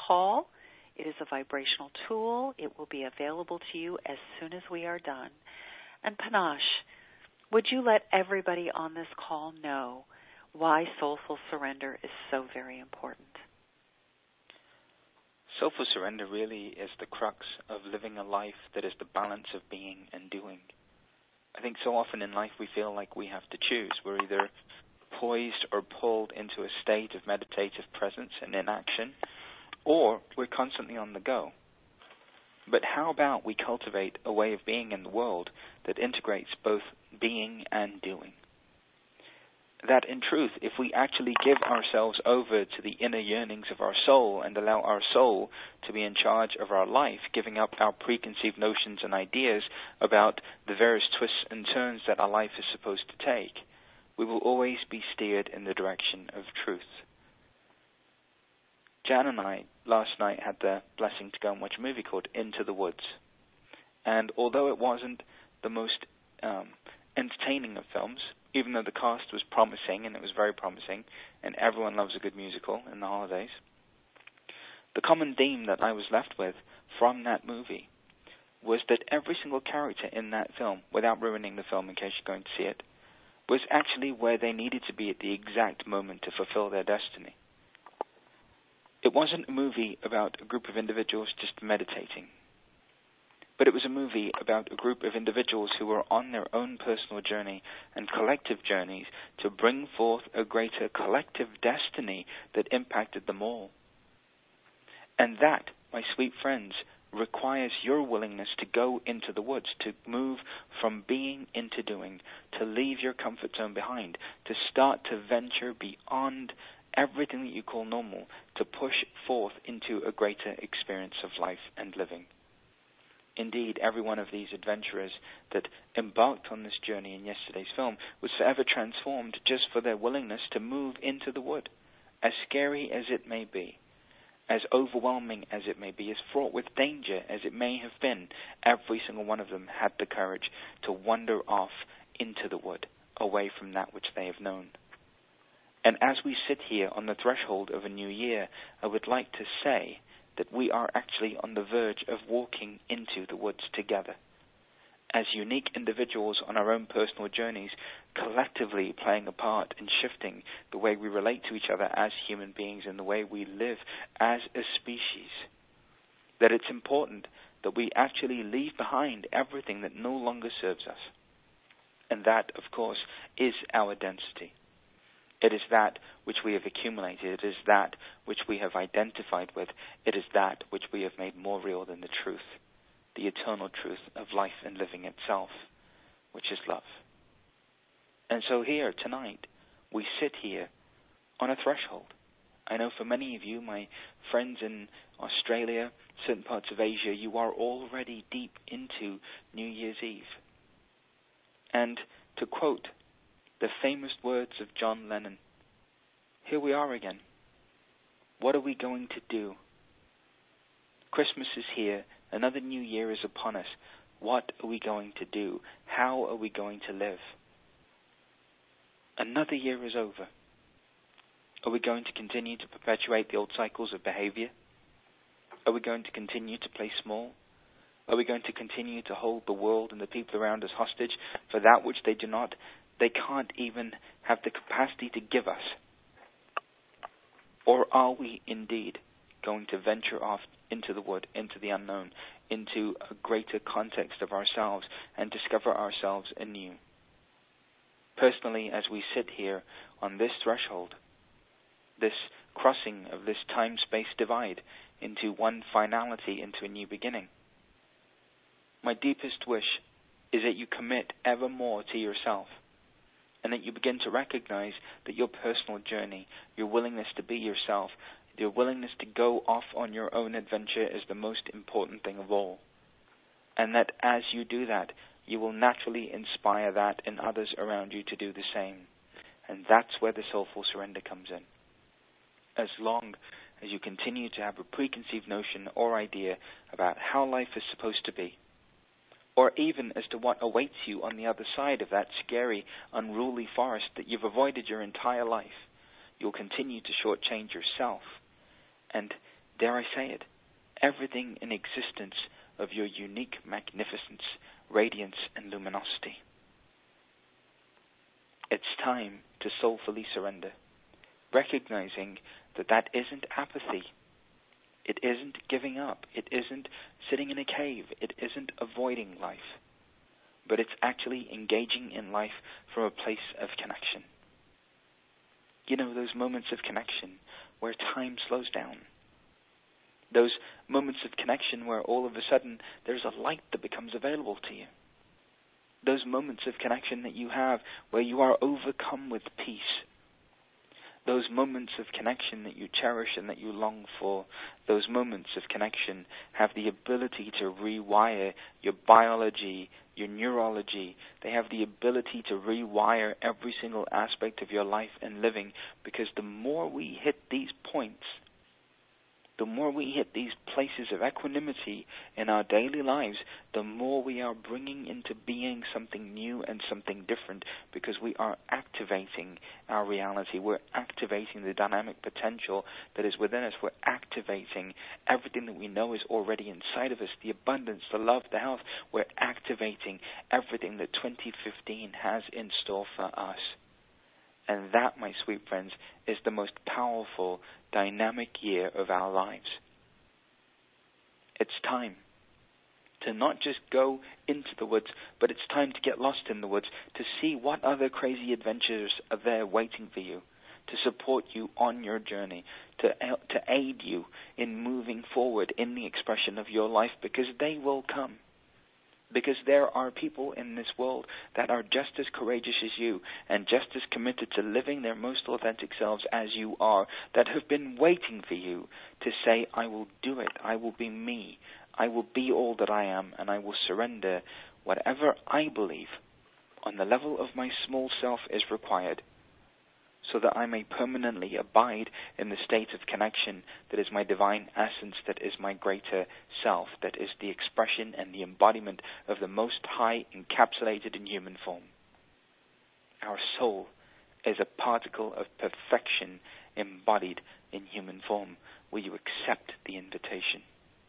call. It is a vibrational tool. It will be available to you as soon as we are done. And Panache, would you let everybody on this call know why soulful surrender is so very important? Soulful surrender really is the crux of living a life that is the balance of being and doing. I think so often in life we feel like we have to choose. We're either poised or pulled into a state of meditative presence and inaction, or we're constantly on the go. But how about we cultivate a way of being in the world that integrates both being and doing? That in truth, if we actually give ourselves over to the inner yearnings of our soul and allow our soul to be in charge of our life, giving up our preconceived notions and ideas about the various twists and turns that our life is supposed to take, we will always be steered in the direction of truth. Jan and I last night had the blessing to go and watch a movie called Into the Woods. And although it wasn't the most entertaining of films, even though the cast was promising, and it was very promising, and everyone loves a good musical in the holidays, the common theme that I was left with from that movie was that every single character in that film, without ruining the film in case you're going to see it, was actually where they needed to be at the exact moment to fulfill their destiny. It wasn't a movie about a group of individuals just meditating, but it was a movie about a group of individuals who were on their own personal journey and collective journeys to bring forth a greater collective destiny that impacted them all. And that, my sweet friends, requires your willingness to go into the woods, to move from being into doing, to leave your comfort zone behind, to start to venture beyond everything that you call normal, to push forth into a greater experience of life and living. Indeed, every one of these adventurers that embarked on this journey in yesterday's film was forever transformed just for their willingness to move into the wood, as scary as it may be, as overwhelming as it may be, as fraught with danger as it may have been. Every single one of them had the courage to wander off into the wood, away from that which they have known. And as we sit here on the threshold of a new year, I would like to say that we are actually on the verge of walking into the woods together, as unique individuals on our own personal journeys, collectively playing a part in shifting the way we relate to each other as human beings and the way we live as a species. That it's important that we actually leave behind everything that no longer serves us. And that, of course, is our density. It is that which we have accumulated. It is that which we have identified with. It is that which we have made more real than the truth, the eternal truth of life and living itself, which is love. And so here, tonight, we sit here on a threshold. I know for many of you, my friends in Australia, certain parts of Asia, you are already deep into New Year's Eve. And to quote the famous words of John Lennon, here we are again. What are we going to do? Christmas is here. Another new year is upon us. What are we going to do? How are we going to live? Another year is over. Are we going to continue to perpetuate the old cycles of behavior? Are we going to continue to play small? Are we going to continue to hold the world and the people around us hostage for that which they can't even have the capacity to give us? Or are we indeed going to venture off into the wood, into the unknown, into a greater context of ourselves and discover ourselves anew? Personally, as we sit here on this threshold, this crossing of this time-space divide into one finality, into a new beginning, my deepest wish is that you commit ever more to yourself, and that you begin to recognize that your personal journey, your willingness to be yourself, your willingness to go off on your own adventure is the most important thing of all. And that as you do that, you will naturally inspire that in others around you to do the same. And that's where the soulful surrender comes in. As long as you continue to have a preconceived notion or idea about how life is supposed to be, or even as to what awaits you on the other side of that scary, unruly forest that you've avoided your entire life, you'll continue to shortchange yourself and dare I say it, everything in existence of your unique magnificence, radiance, and luminosity. It's time to soulfully surrender, recognizing that that isn't apathy. It isn't giving up. It isn't sitting in a cave. It isn't avoiding life. But it's actually engaging in life from a place of connection. You know, those moments of connection where time slows down. Those moments of connection where all of a sudden there's a light that becomes available to you. Those moments of connection that you have where you are overcome with peace. Those moments of connection that you cherish and that you long for. Those moments of connection have the ability to rewire your biology, your neurology. They have the ability to rewire every single aspect of your life and living, because the more we hit these points, the more we hit these places of equanimity in our daily lives, the more we are bringing into being something new and something different, because we are activating our reality. We're activating the dynamic potential that is within us. We're activating everything that we know is already inside of us, the abundance, the love, the health. We're activating everything that 2015 has in store for us. And that, my sweet friends, is the most powerful, dynamic year of our lives. It's time to not just go into the woods, but it's time to get lost in the woods, to see what other crazy adventures are there waiting for you, to support you on your journey, to aid you in moving forward in the expression of your life, because they will come. Because there are people in this world that are just as courageous as you and just as committed to living their most authentic selves as you are, that have been waiting for you to say, I will do it, I will be me, I will be all that I am, and I will surrender whatever I believe on the level of my small self is required, so that I may permanently abide in the state of connection that is my divine essence, that is my greater self, that is the expression and the embodiment of the Most High encapsulated in human form. Our soul is a particle of perfection embodied in human form. Will you accept the invitation?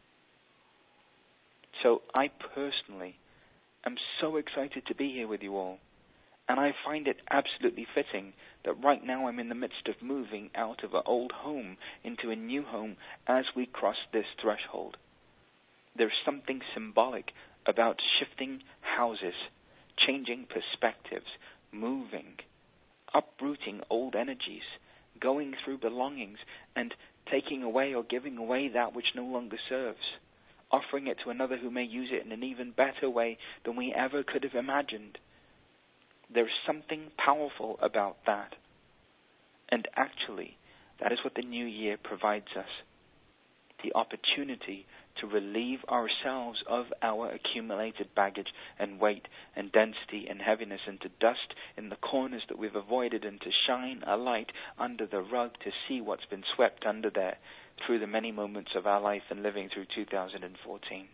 So I personally am so excited to be here with you all. And I find it absolutely fitting that right now I'm in the midst of moving out of an old home into a new home as we cross this threshold. There's something symbolic about shifting houses, changing perspectives, moving, uprooting old energies, going through belongings, and taking away or giving away that which no longer serves, offering it to another who may use it in an even better way than we ever could have imagined. There's something powerful about that. And actually, that is what the new year provides us. The opportunity to relieve ourselves of our accumulated baggage and weight and density and heaviness, and to dust in the corners that we've avoided, and to shine a light under the rug to see what's been swept under there through the many moments of our life and living through 2014.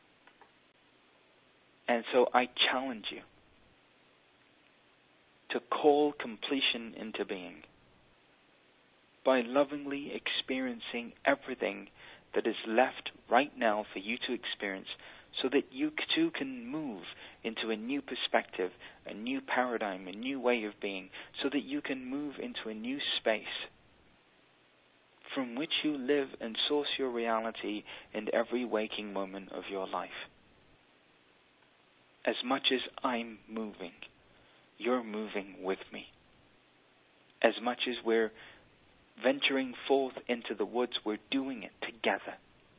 And so I challenge you to call completion into being by lovingly experiencing everything that is left right now for you to experience, so that you too can move into a new perspective, a new paradigm, a new way of being, so that you can move into a new space from which you live and source your reality in every waking moment of your life. As much as I'm moving, you're moving with me. As much as we're venturing forth into the woods, we're doing it together.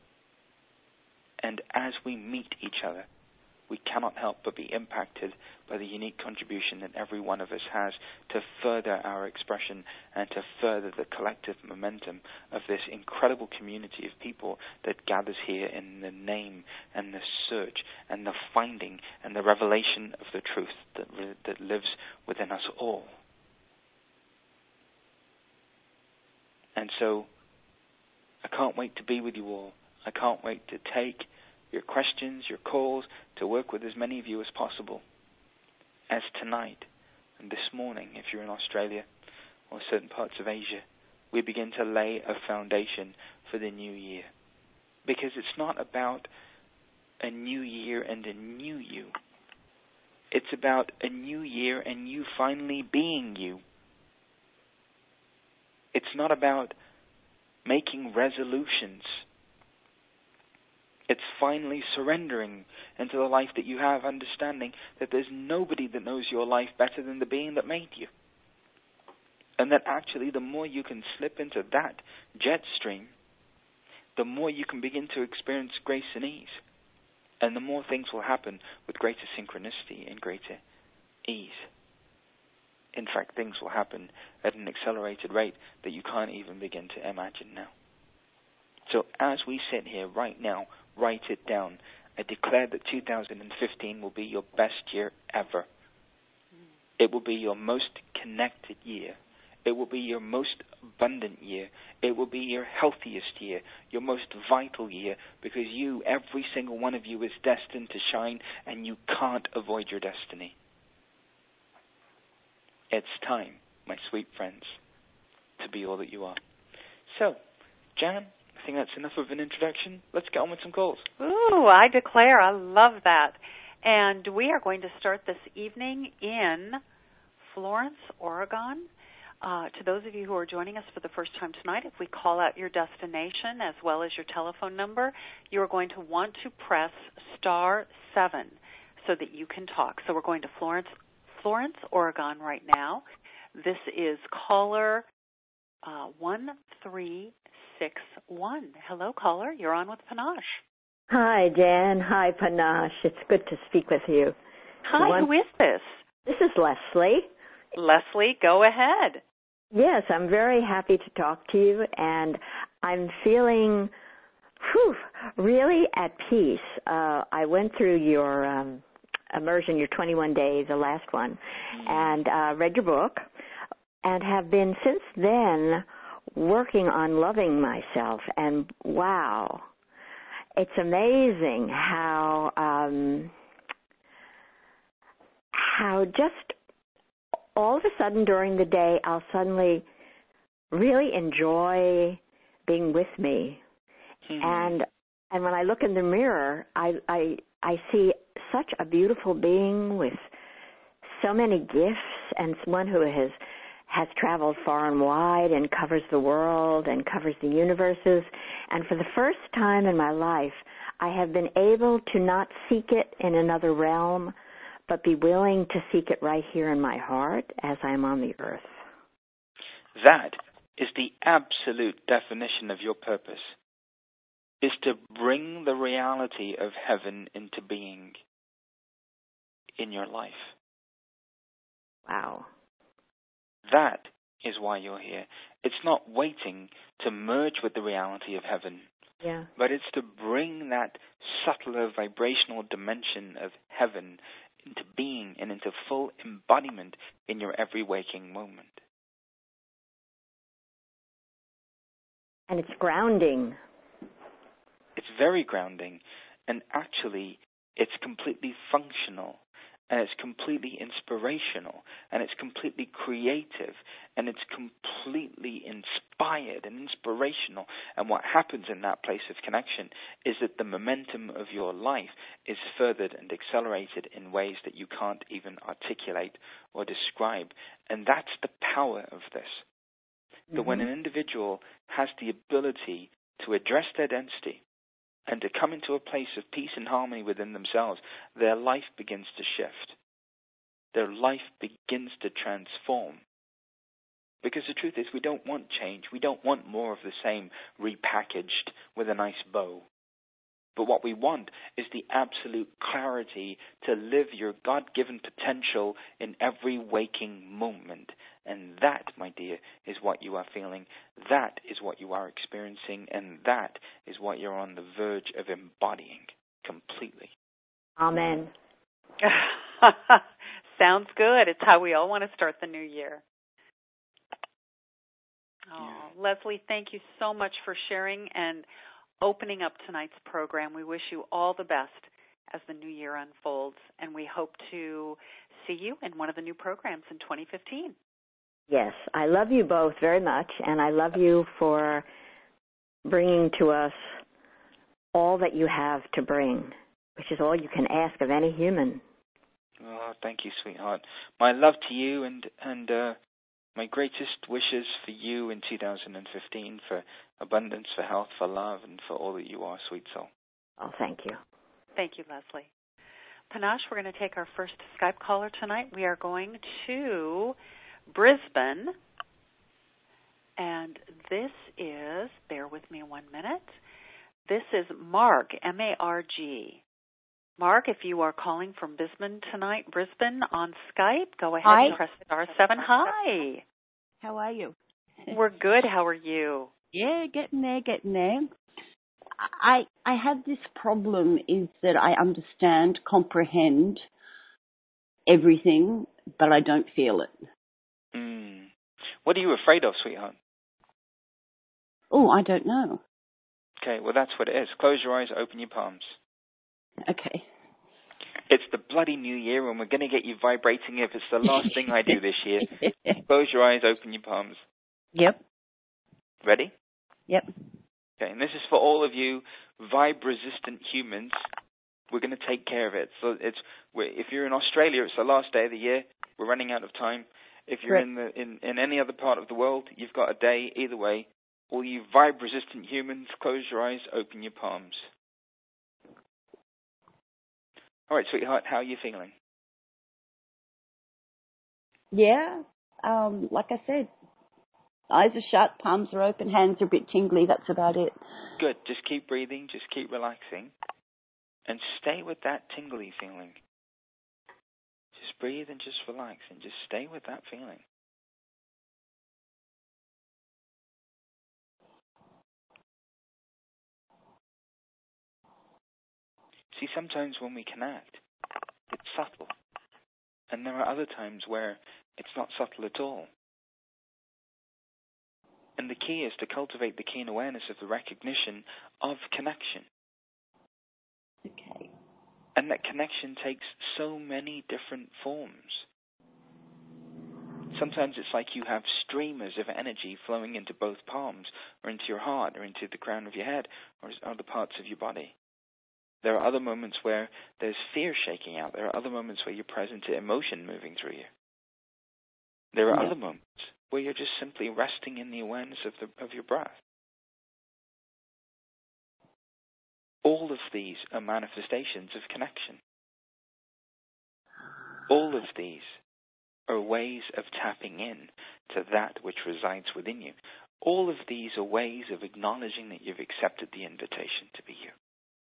And as we meet each other, we cannot help but be impacted by the unique contribution that every one of us has to further our expression and to further the collective momentum of this incredible community of people that gathers here in the name and the search and the finding and the revelation of the truth that lives within us all. And so I can't wait to be with you all. I can't wait to take your questions, your calls, to work with as many of you as possible. As tonight and this morning, if you're in Australia or certain parts of Asia, we begin to lay a foundation for the new year. Because it's not about a new year and a new you. It's about a new year and you finally being you. It's not about making resolutions. It's finally surrendering into the life that you have, understanding that there's nobody that knows your life better than the being that made you. And that actually the more you can slip into that jet stream, the more you can begin to experience grace and ease. And the more things will happen with greater synchronicity and greater ease. In fact, things will happen at an accelerated rate that you can't even begin to imagine now. So as we sit here right now, write it down. I declare that 2015 will be your best year ever. It will be your most connected year. It will be your most abundant year. It will be your healthiest year, your most vital year, because you, every single one of you, is destined to shine, and you can't avoid your destiny. It's time, my sweet friends, to be all that you are. So, Jan, I think that's enough of an introduction. Let's get on with some calls. Ooh, I declare, I love that. And we are going to start this evening in Florence, Oregon. To those of you who are joining us for the first time tonight, if we call out your destination as well as your telephone number, you are going to want to press *7 so that you can talk. So we're going to Florence, Oregon right now. This is caller 1361. Hello, caller. You're on with Panache. Hi, Jan. Hi, Panache. It's good to speak with you. Hi, who is this? This is Leslie. Leslie, go ahead. Yes, I'm very happy to talk to you, and I'm feeling really at peace. I went through your immersion, your 21 days, the last one, and read your book, and have been since then working on loving myself. And wow, it's amazing how just all of a sudden during the day I'll suddenly really enjoy being with me. And when I look in the mirror, I see such a beautiful being with so many gifts, and someone who has traveled far and wide and covers the world and covers the universes. And for the first time in my life, I have been able to not seek it in another realm, but be willing to seek it right here in my heart as I am on the earth. That is the absolute definition of your purpose, is to bring the reality of heaven into being in your life. Wow. That is why you're here. It's not waiting to merge with the reality of heaven, but it's to bring that subtler vibrational dimension of heaven into being and into full embodiment in your every waking moment. And it's grounding. It's very grounding, and actually it's completely functional, and it's completely inspirational, and it's completely creative, and it's completely inspired and inspirational. And what happens in that place of connection is that the momentum of your life is furthered and accelerated in ways that you can't even articulate or describe. And that's the power of this. That when an individual has the ability to address their density and to come into a place of peace and harmony within themselves, their life begins to shift. Their life begins to transform. Because the truth is, we don't want change. We don't want more of the same repackaged with a nice bow. But what we want is the absolute clarity to live your God-given potential in every waking moment. And that, my dear, is what you are feeling. That is what you are experiencing. And that is what you're on the verge of embodying completely. Amen. Sounds good. It's how we all want to start the new year. Oh, Leslie, thank you so much for sharing and opening up tonight's program. We wish you all the best as the new year unfolds, and we hope to see you in one of the new programs in 2015. Yes, I love you both very much, and I love you for bringing to us all that you have to bring, which is all you can ask of any human. Oh, thank you, sweetheart. My love to you and my greatest wishes for you in 2015, for abundance, for health, for love, and for all that you are, sweet soul. Oh, thank you. Thank you, Leslie. Panache, we're going to take our first Skype caller tonight. We are going to Brisbane. And this is, bear with me 1 minute, this is Mark, M-A-R-G. Mark, if you are calling from Brisbane tonight, Brisbane on Skype, go ahead and press star 7. Hi. How are you? We're good. How are you? Yeah, getting there. I have this problem is that I understand, comprehend everything, but I don't feel it. What are you afraid of, sweetheart? Oh, I don't know. Okay, well, that's what it is. Close your eyes, open your palms. Okay. It's the bloody new year, and we're going to get you vibrating if it's the last thing I do this year. Close your eyes, open your palms. Yep. Ready? Yep. Okay, and this is for all of you vibe-resistant humans. We're going to take care of it. So if you're in Australia, it's the last day of the year. We're running out of time. If you're in any other part of the world, you've got a day. Either way, all you vibe-resistant humans, close your eyes, open your palms. All right, sweetheart, how are you feeling? Yeah, like I said, eyes are shut, palms are open, hands are a bit tingly. That's about it. Good. Just keep breathing. Just keep relaxing. And stay with that tingly feeling. Just breathe and just relax and just stay with that feeling. See, sometimes when we connect, it's subtle. And there are other times where it's not subtle at all. And the key is to cultivate the keen awareness of the recognition of connection. Okay. And that connection takes so many different forms. Sometimes it's like you have streamers of energy flowing into both palms, or into your heart, or into the crown of your head, or other parts of your body. There are other moments where there's fear shaking out. There are other moments where you're present to emotion moving through you. There are other moments where you're just simply resting in the awareness of your breath. All of these are manifestations of connection. All of these are ways of tapping in to that which resides within you. All of these are ways of acknowledging that you've accepted the invitation to be you.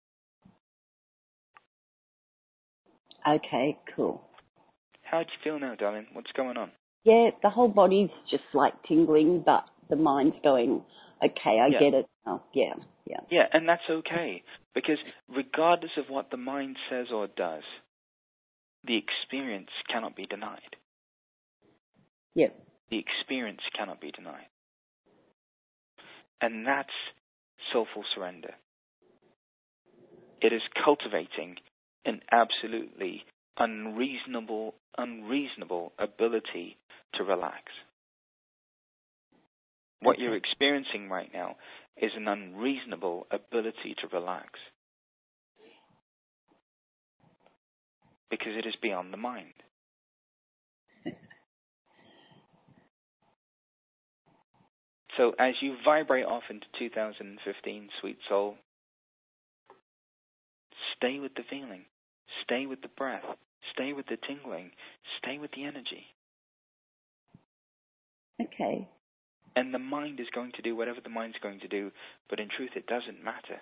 Okay, cool. How do you feel now, darling? What's going on? Yeah, the whole body's just like tingling, but the mind's going, okay, I get it now. Yeah. Yeah, and that's okay, because regardless of what the mind says or does, the experience cannot be denied. Yep. The experience cannot be denied. And that's soulful surrender. It is cultivating an absolutely unreasonable ability to relax. What you're experiencing right now is an unreasonable ability to relax. Because it is beyond the mind. So as you vibrate off into 2015, sweet soul, stay with the feeling. Stay with the breath. Stay with the tingling. Stay with the energy. Okay. And the mind is going to do whatever the mind's going to do, but in truth it doesn't matter.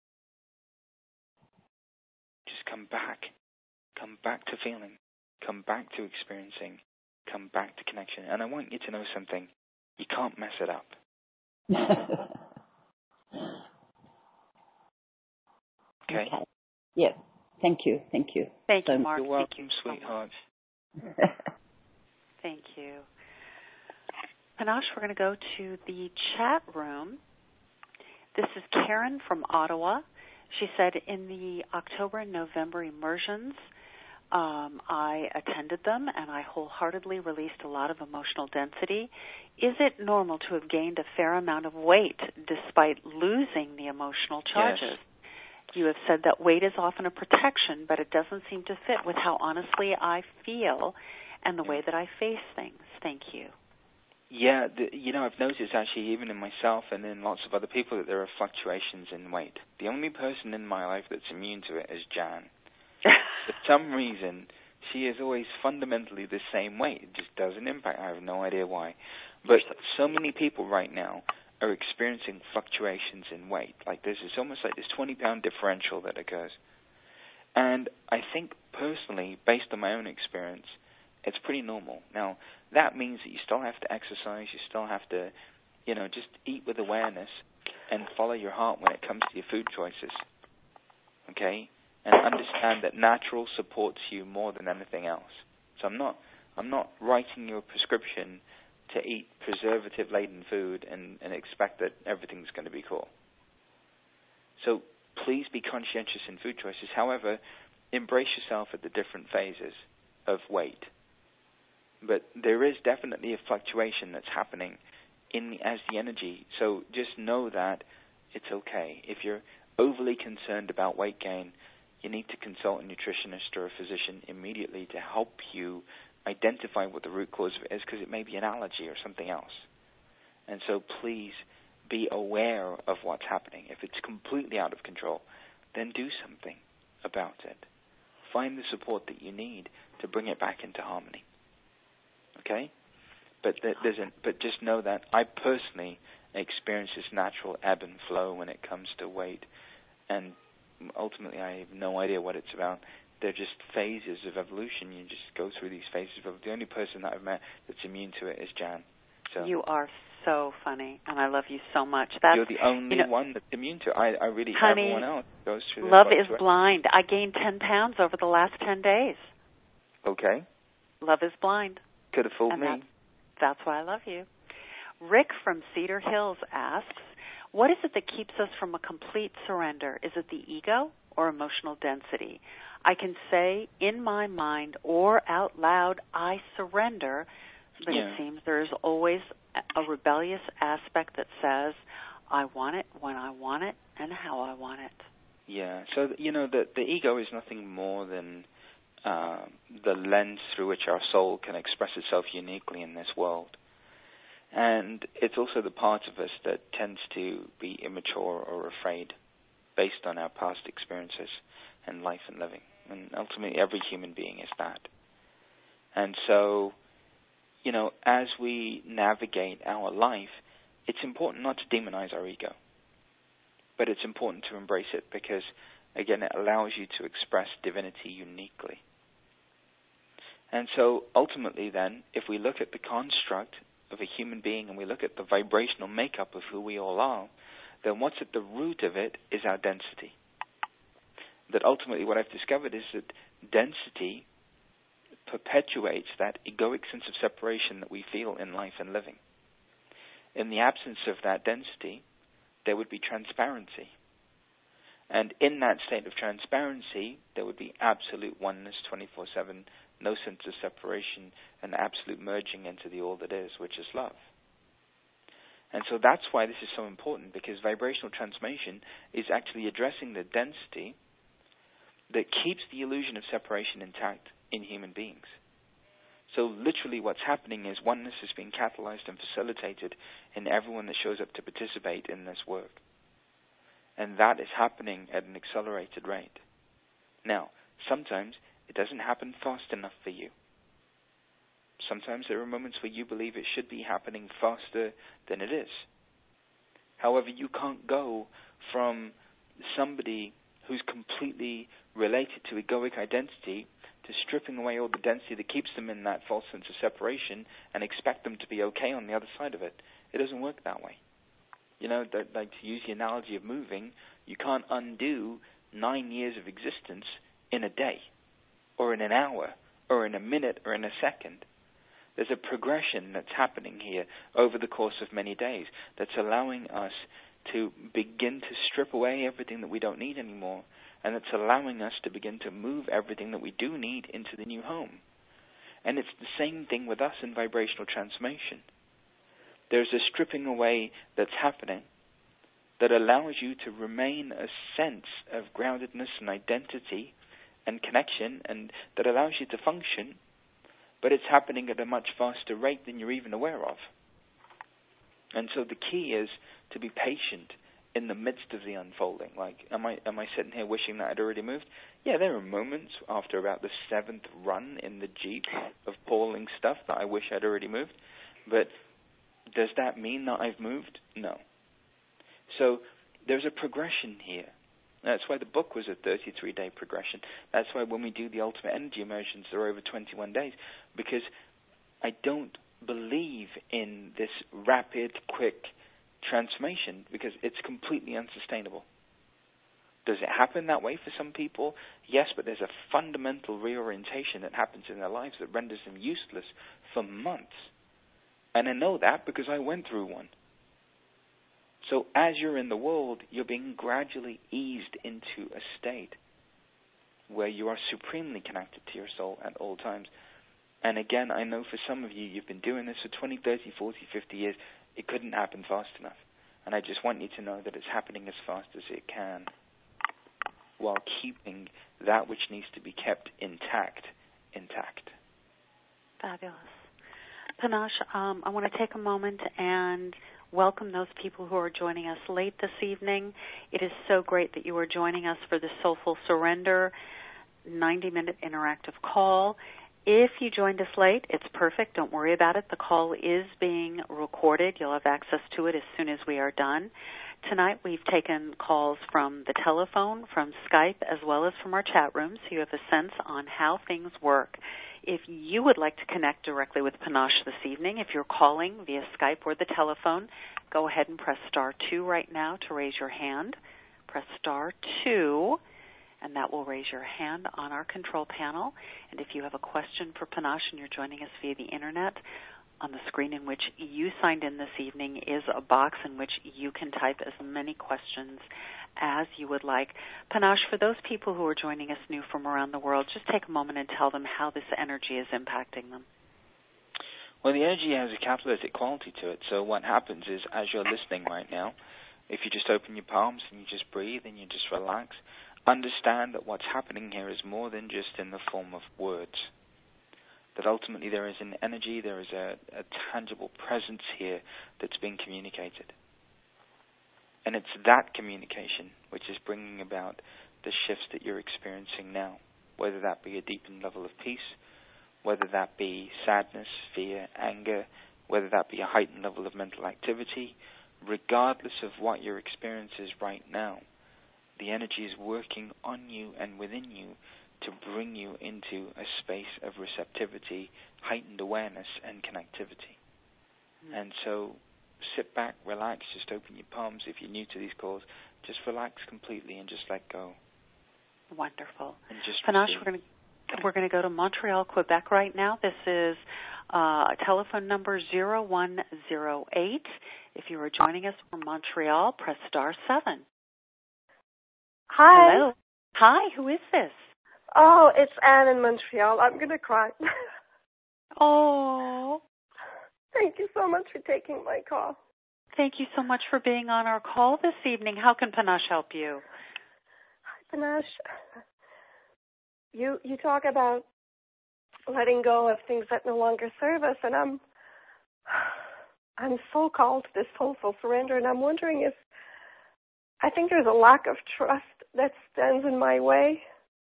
Just come back. Come back to feeling. Come back to experiencing. Come back to connection. And I want you to know something. You can't mess it up. Okay? Yeah. Thank you. Thank you, Mark. You're welcome, sweetheart. Thank you. Panache, we're going to go to the chat room. This is Karen from Ottawa. She said in the October and November immersions, I attended them, and I wholeheartedly released a lot of emotional density. Is it normal to have gained a fair amount of weight despite losing the emotional charges? Yes. You have said that weight is often a protection, but it doesn't seem to fit with how honestly I feel and the way that I face things. Thank you. Yeah, I've noticed actually even in myself and in lots of other people that there are fluctuations in weight. The only person in my life that's immune to it is Jan. For some reason, she is always fundamentally the same weight. It just doesn't impact. I have no idea why. But so many people right now are experiencing fluctuations in weight. Like it's almost like this 20-pound differential that occurs. And I think personally, based on my own experience, it's pretty normal. Now, that means that you still have to exercise, you still have to, just eat with awareness and follow your heart when it comes to your food choices. Okay? And understand that natural supports you more than anything else. So I'm not writing you a prescription to eat preservative-laden food and expect that everything's going to be cool. So please be conscientious in food choices. However, embrace yourself at the different phases of weight. But there is definitely a fluctuation that's happening as the energy. So just know that it's okay. If you're overly concerned about weight gain, you need to consult a nutritionist or a physician immediately to help you identify what the root cause of it is, because it may be an allergy or something else. And so please be aware of what's happening. If it's completely out of control, then do something about it. Find the support that you need to bring it back into harmony. Okay? But just know that I personally experience this natural ebb and flow when it comes to weight, and ultimately I have no idea what it's about. They're just phases of evolution. You just go through these phases of evolution. The only person that I've met that's immune to it is Jan. So you are so funny, and I love you so much. You're the only one that's immune to it. I really, honey, everyone else goes through this. Love is blind. I gained 10 pounds over the last 10 days. Okay. Love is blind. Could have fooled me. That's why I love you. Rick from Cedar Hills asks, what is it that keeps us from a complete surrender? Is it the ego or emotional density? I can say in my mind or out loud, I surrender, but it seems there's always a rebellious aspect that says, I want it when I want it and how I want it. Yeah, so, the ego is nothing more than the lens through which our soul can express itself uniquely in this world. And it's also the part of us that tends to be immature or afraid based on our past experiences and life and living. And ultimately, every human being is that. And so, as we navigate our life, it's important not to demonize our ego. But it's important to embrace it because, again, it allows you to express divinity uniquely. And so, ultimately then, if we look at the construct of a human being and we look at the vibrational makeup of who we all are, then what's at the root of it is our density. That ultimately what I've discovered is that density perpetuates that egoic sense of separation that we feel in life and living. In the absence of that density, there would be transparency. And in that state of transparency, there would be absolute oneness 24/7, no sense of separation, and absolute merging into the all that is, which is love. And so that's why this is so important, because vibrational transformation is actually addressing the density that keeps the illusion of separation intact in human beings. So literally what's happening is oneness is being catalyzed and facilitated in everyone that shows up to participate in this work. And that is happening at an accelerated rate. Now, sometimes it doesn't happen fast enough for you. Sometimes there are moments where you believe it should be happening faster than it is. However, you can't go from somebody who's completely related to egoic identity to stripping away all the density that keeps them in that false sense of separation and expect them to be okay on the other side of it. It doesn't work that way. Like to use the analogy of moving, you can't undo 9 years of existence in a day or in an hour or in a minute or in a second. There's a progression that's happening here over the course of many days that's allowing us to begin to strip away everything that we don't need anymore, and it's allowing us to begin to move everything that we do need into the new home. And it's the same thing with us in vibrational transformation. There's a stripping away that's happening that allows you to remain a sense of groundedness and identity and connection, and that allows you to function, but it's happening at a much faster rate than you're even aware of. And so the key is to be patient in the midst of the unfolding. Like, am I sitting here wishing that I'd already moved? Yeah, there are moments after about the 7th run in the Jeep of pulling stuff that I wish I'd already moved. But does that mean that I've moved? No. So there's a progression here. That's why the book was a 33-day progression. That's why when we do the ultimate energy immersions, they're over 21 days. Because I don't believe in this rapid, quick transformation, because it's completely unsustainable. Does it happen that way for some people? Yes, but there's a fundamental reorientation that happens in their lives that renders them useless for months. And I know that because I went through one. So as you're in the world, you're being gradually eased into a state where you are supremely connected to your soul at all times. And again, I know for some of you, you've been doing this for 20, 30, 40, 50 years. It couldn't happen fast enough. And I just want you to know that it's happening as fast as it can, while keeping that which needs to be kept intact. Fabulous. Panache, I want to take a moment and welcome those people who are joining us late this evening. It is so great that you are joining us for the Soulful Surrender 90-minute interactive call. If you joined us late, it's perfect. Don't worry about it. The call is being recorded. You'll have access to it as soon as we are done. Tonight we've taken calls from the telephone, from Skype, as well as from our chat room, so you have a sense on how things work. If you would like to connect directly with Panache this evening, if you're calling via Skype or the telephone, go ahead and press *2 right now to raise your hand. Press *2, and that will raise your hand on our control panel. And if you have a question for Panache and you're joining us via the Internet, on the screen in which you signed in this evening is a box in which you can type as many questions as you would like. Panache, for those people who are joining us new from around the world, just take a moment and tell them how this energy is impacting them. Well, the energy has a catalytic quality to it. So what happens is, as you're listening right now, if you just open your palms and you just breathe and you just relax, understand that what's happening here is more than just in the form of words. That ultimately there is an energy, there is a tangible presence here that's being communicated. And it's that communication which is bringing about the shifts that you're experiencing now, whether that be a deepened level of peace, whether that be sadness, fear, anger, whether that be a heightened level of mental activity. Regardless of what your experience is right now, the energy is working on you and within you to bring you into a space of receptivity, heightened awareness, and connectivity. And so sit back, relax, just open your palms. If you're new to these calls, just relax completely and just let go. Wonderful. And just Panache, we're going to go to Montreal, Quebec right now. This is telephone number 0108. If you are joining us from Montreal, press *7. Hi. Hello. Hi, who is this? Oh, it's Anne in Montreal. I'm going to cry. Oh. Thank you so much for taking my call. Thank you so much for being on our call this evening. How can Panache help you? Hi, Panache. You talk about letting go of things that no longer serve us, and I'm so called to this soulful surrender, and I'm wondering if I think there's a lack of trust that stands in my way.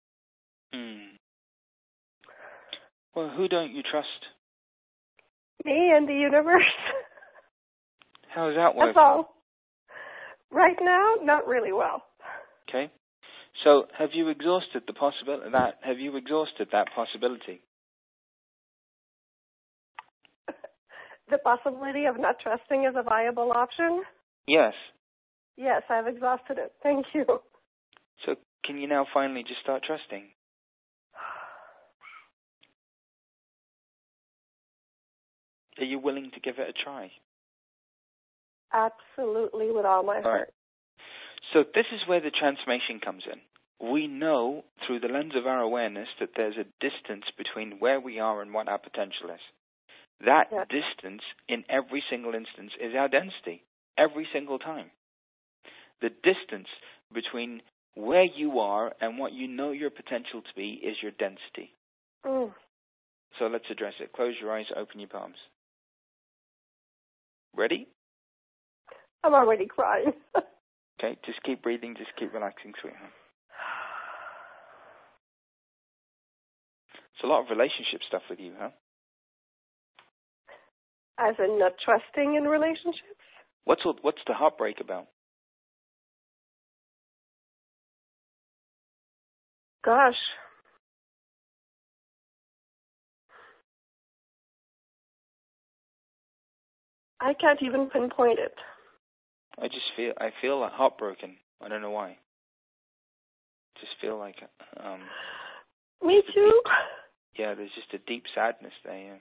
Well, who don't you trust? Me and the universe. How does that work? That's all. Right now, not really well. Okay. So, have you exhausted the possibility that? Have you exhausted that possibility? The possibility of not trusting is a viable option? Yes. Yes, I've exhausted it. Thank you. So, can you now finally just start trusting? Are you willing to give it a try? Absolutely, with all my heart. So this is where the transformation comes in. We know through the lens of our awareness that there's a distance between where we are and what our potential is. That distance in every single instance is our density, every single time. The distance between where you are and what you know your potential to be is your density. Mm. So let's address it. Close your eyes, open your palms. Ready? I'm already crying. Okay, just keep breathing, just keep relaxing, sweetheart. It's a lot of relationship stuff with you, huh? As in not trusting in relationships? What's the heartbreak about? Gosh. I can't even pinpoint it. I feel heartbroken. I don't know why. Just feel like Me too. There's just a deep sadness there. Yeah.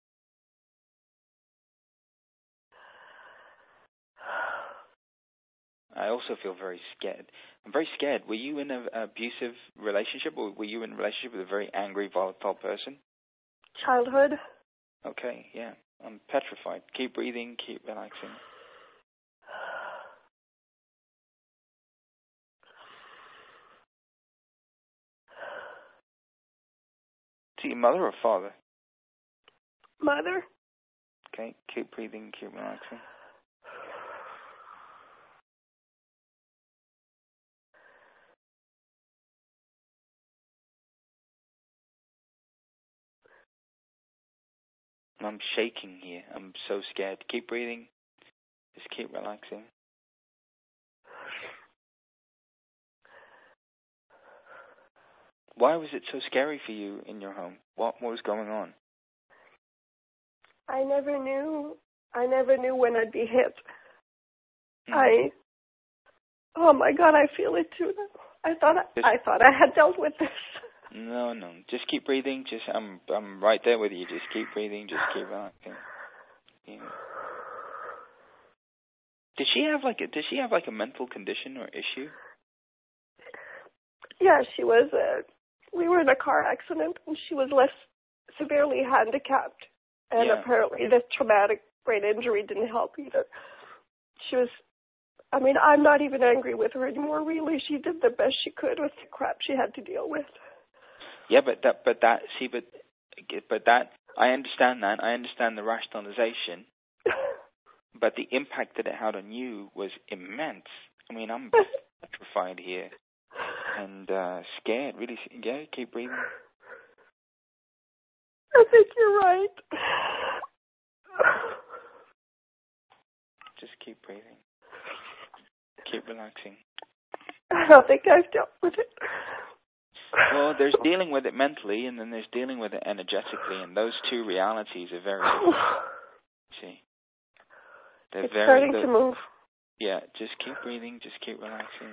I also feel very scared. I'm very scared. Were you in an abusive relationship, or were you in a relationship with a very angry, volatile person? Childhood. Okay, yeah. I'm petrified. Keep breathing, keep relaxing. To your mother or father? Mother. Okay, keep breathing, keep relaxing. I'm shaking here. I'm so scared. Keep breathing. Just keep relaxing. Why was it so scary for you in your home? What was going on? I never knew when I'd be hit. Oh my God, I feel it too now. I thought I had dealt with this. No. Just keep breathing. I'm right there with you. Just keep breathing. Just keep relaxing. Yeah. Does she have like a mental condition or issue? Yeah, she was. We were in a car accident, and she was less severely handicapped. And apparently, the traumatic brain injury didn't help either. She was. I mean, I'm not even angry with her anymore. Really, she did the best she could with the crap she had to deal with. Yeah, but I understand that. I understand the rationalization. But the impact that it had on you was immense. I mean, I'm petrified here and scared. Really, yeah. Keep breathing. I think you're right. Just keep breathing. Keep relaxing. I don't think I've dealt with it. Well, there's dealing with it mentally, and then there's dealing with it energetically, and those two realities are very different. See, it's starting to move. Yeah, just keep breathing, just keep relaxing.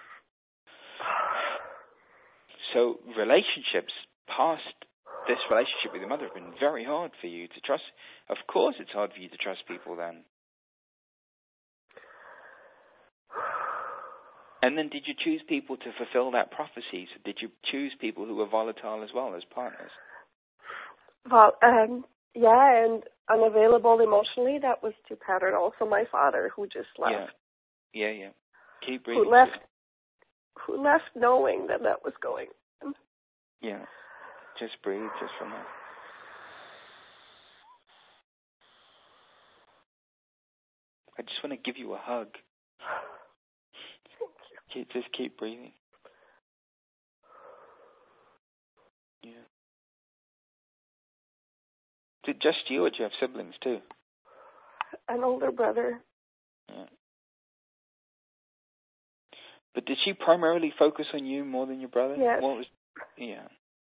So relationships past this relationship with your mother have been very hard for you to trust. Of course it's hard for you to trust people then. And then did you choose people to fulfill that prophecy? So did you choose people who were volatile as well as partners? Well, yeah, and unavailable emotionally, that was too patterned. Also my father, who just left. Yeah. Keep breathing. Who left knowing that was going on. Yeah. Just breathe, just relax. I just want to give you a hug. Just keep breathing. Yeah. Is it just you, or do you have siblings too? An older brother. Yeah. But did she primarily focus on you more than your brother? Yes. Yeah.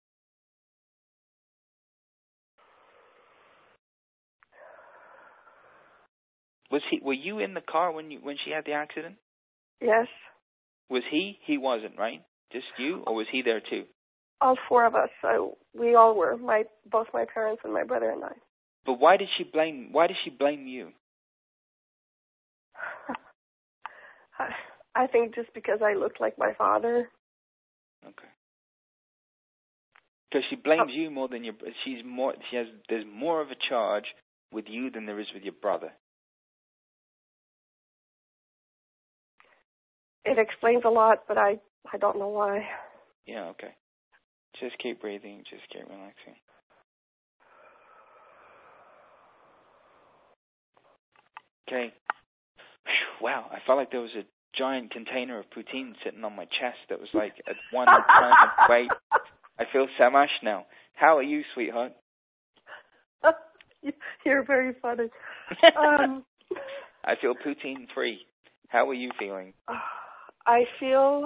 Were you in the car when she had the accident? Yes. Was he? He wasn't, right? Just you, or was he there too? All four of us. We all were. Both my parents and my brother and I. But why did she blame you? I think just because I looked like my father. Okay. Because she blames you more than your. There's more of a charge with you than there is with your brother. It explains a lot, but I don't know why. Yeah. Okay. Just keep breathing. Just keep relaxing. Okay. Wow, I felt like there was a giant container of poutine sitting on my chest that was like at one time of weight. I feel Samash now. How are you, sweetheart? You're very funny. I feel poutine free. How are you feeling? I feel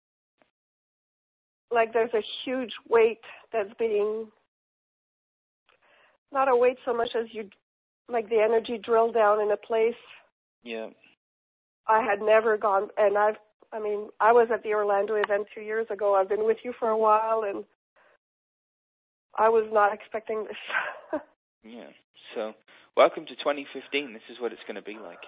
like there's a huge weight that's being, not a weight so much as like the energy drilled down in a place. Yeah. I had never gone, and I was at the Orlando event 2 years ago. I've been with you for a while, and I was not expecting this. Yeah. So, welcome to 2015. This is what it's going to be like.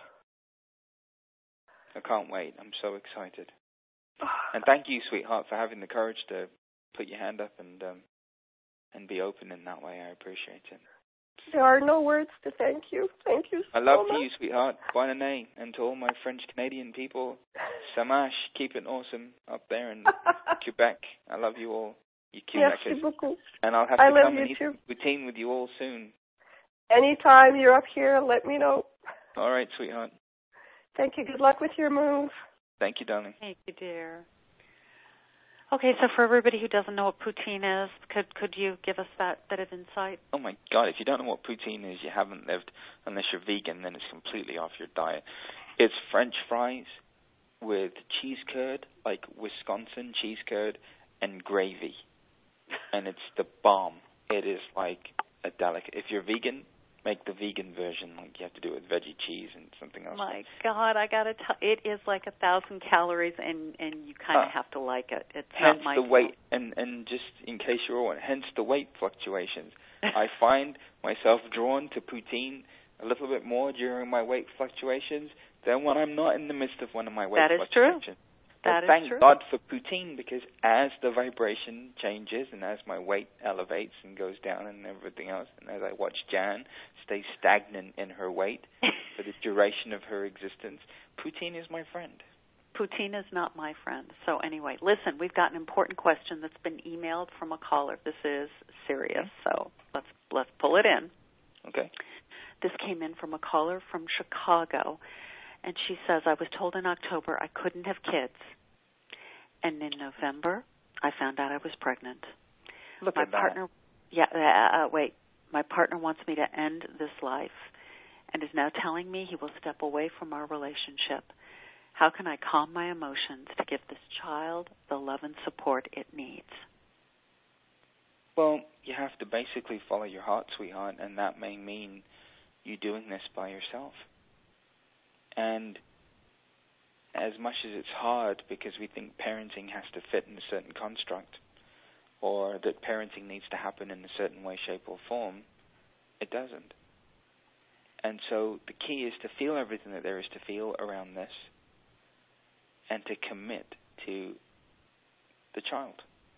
I can't wait. I'm so excited. And thank you, sweetheart, for having the courage to put your hand up and be open in that way. I appreciate it. There are no words to thank you. Thank you so much. I love you, sweetheart. Bonne année. And to all my French-Canadian people, Samash, keep it awesome up there in Quebec. I love you all. You Merci beaucoup. And I'll have to come and eat poutine with you all soon. Anytime you're up here, let me know. All right, sweetheart. Thank you. Good luck with your move. Thank you, darling. Thank you, dear. Okay, so for everybody who doesn't know what poutine is, could you give us that bit of insight? Oh, my God. If you don't know what poutine is, you haven't lived. Unless you're vegan, then it's completely off your diet. It's French fries with cheese curd, like Wisconsin cheese curd, and gravy. And it's the bomb. It is like a delicacy. If you're vegan, make the vegan version. Like you have to do it with veggie cheese and something else. My God, I gotta tell, it is like 1,000 calories, and you kind of have to like it. It's hence not my the weight, and just in case you're wondering, hence the weight fluctuations. I find myself drawn to poutine a little bit more during my weight fluctuations than when I'm not in the midst of one of my weight fluctuations. True. But thank God for poutine, because as the vibration changes and as my weight elevates and goes down and everything else, and as I watch Jan stay stagnant in her weight for the duration of her existence, poutine is my friend. Poutine is not my friend. So anyway, listen, we've got an important question that's been emailed from a caller. This is serious, so let's pull it in. Okay. This came in from a caller from Chicago. And she says, I was told in October I couldn't have kids. And in November, I found out I was pregnant. Look at that. My partner wants me to end this life and is now telling me he will step away from our relationship. How can I calm my emotions to give this child the love and support it needs? Well, you have to basically follow your heart, sweetheart, and that may mean you doing this by yourself. And as much as it's hard because we think parenting has to fit in a certain construct, or that parenting needs to happen in a certain way, shape, or form, it doesn't. And so the key is to feel everything that there is to feel around this and to commit to the child,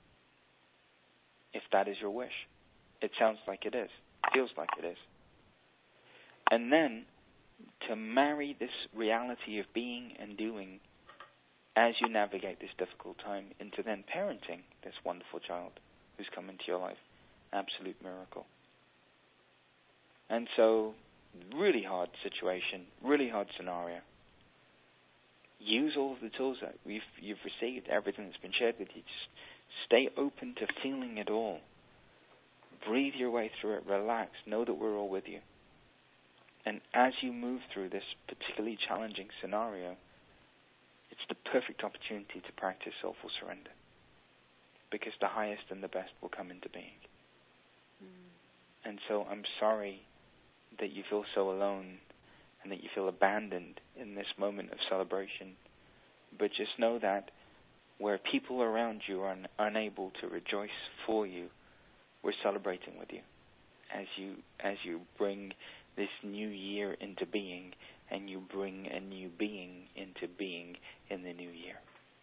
if that is your wish. It sounds like it is. Feels like it is. And then to marry this reality of being and doing as you navigate this difficult time into then parenting this wonderful child who's come into your life. Absolute miracle. And so, really hard situation, really hard scenario. Use all of the tools that you've received, everything that's been shared with you. Just stay open to feeling it all. Breathe your way through it, relax, know that we're all with you. And as you move through this particularly challenging scenario, it's the perfect opportunity to practice soulful surrender, because the highest and the best will come into being. And so I'm sorry that you feel so alone and that you feel abandoned in this moment of celebration. But just know that where people around you are unable to rejoice for you, we're celebrating with you as you bring this new year into being and you bring a new being into being in the new year.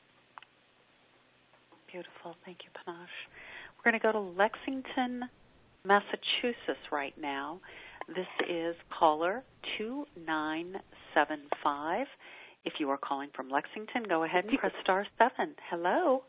Beautiful. Thank you, Panache. We're going to go to Lexington, Massachusetts right now. This is caller 2975. If you are calling from Lexington, go ahead and press star 7. Hello.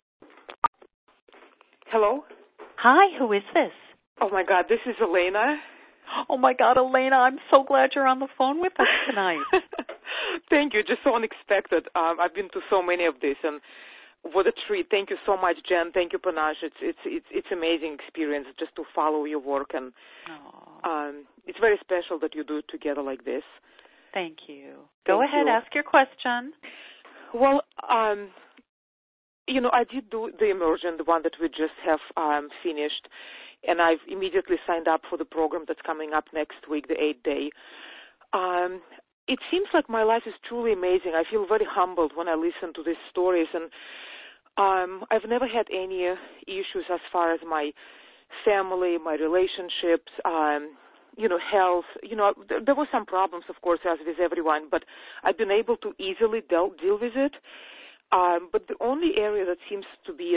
Hello? Hi, who is this? Oh, my God, this is Elena. Oh, my God, Elena, I'm so glad you're on the phone with us tonight. Thank you. Just so unexpected. I've been to so many of these, and what a treat. Thank you so much, Jen. Thank you, Panache. It's amazing experience just to follow your work, and it's very special that you do it together like this. Thank you. Go ahead, ask your question. Well, I did do the immersion, the one that we just have finished, and I've immediately signed up for the program that's coming up next week, the 8-day. It seems like my life is truly amazing. I feel very humbled when I listen to these stories, and I've never had any issues as far as my family, my relationships, health. There were some problems, of course, as with everyone, but I've been able to easily deal with it. But the only area that seems to be,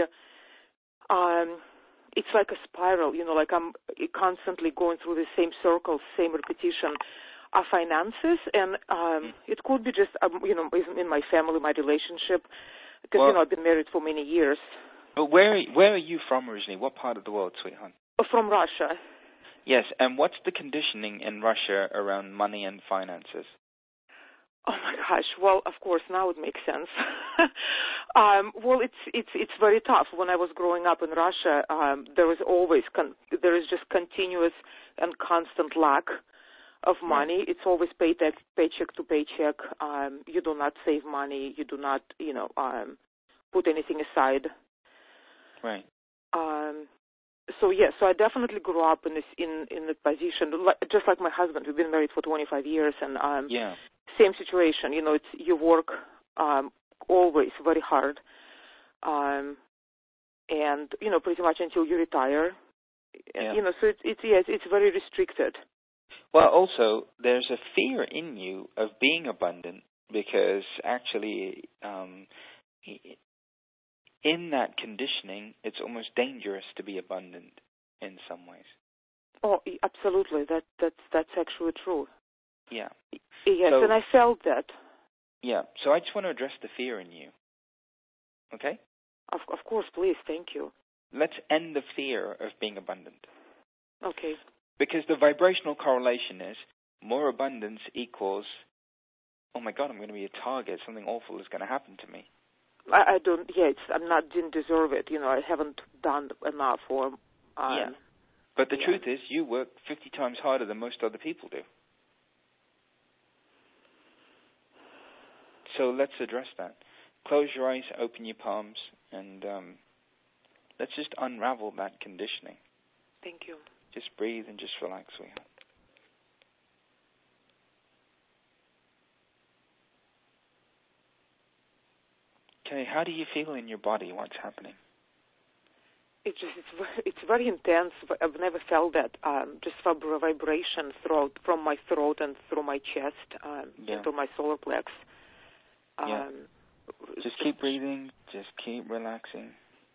it's like a spiral, like I'm constantly going through the same circles, same repetition, are finances, and it could be just, in my family, my relationship, because, I've been married for many years. But where are you from originally? What part of the world, sweetheart? From Russia. Yes, and what's the conditioning in Russia around money and finances? Oh my gosh! Well, of course, now it makes sense. Well, it's very tough. When I was growing up in Russia, there is just continuous and constant lack of money. It's always paycheck to paycheck. You do not save money. You do not, put anything aside. Right. So I definitely grew up in the position, just like my husband. We've been married for 25 years, and same situation. It's you work always very hard, and pretty much until you retire. Yeah. So it's very restricted. Well, also there's a fear in you of being abundant because actually, in that conditioning, it's almost dangerous to be abundant in some ways. Oh, absolutely. That's actually true. Yeah. Yes, and I felt that. Yeah. So I just want to address the fear in you. Okay? Of course, please. Thank you. Let's end the fear of being abundant. Okay. Because the vibrational correlation is more abundance equals, oh my God, I'm going to be a target. Something awful is going to happen to me. I don't. Yeah, didn't deserve it. I haven't done enough. Yeah. But the truth is, you work 50 times harder than most other people do. So let's address that. Close your eyes, open your palms, and let's just unravel that conditioning. Thank you. Just breathe and just relax, sweetheart. Okay, how do you feel in your body? What's happening? It's very intense. I've never felt that. Just vibration from my throat and through my chest into my solar plex. Just keep breathing. Just keep relaxing.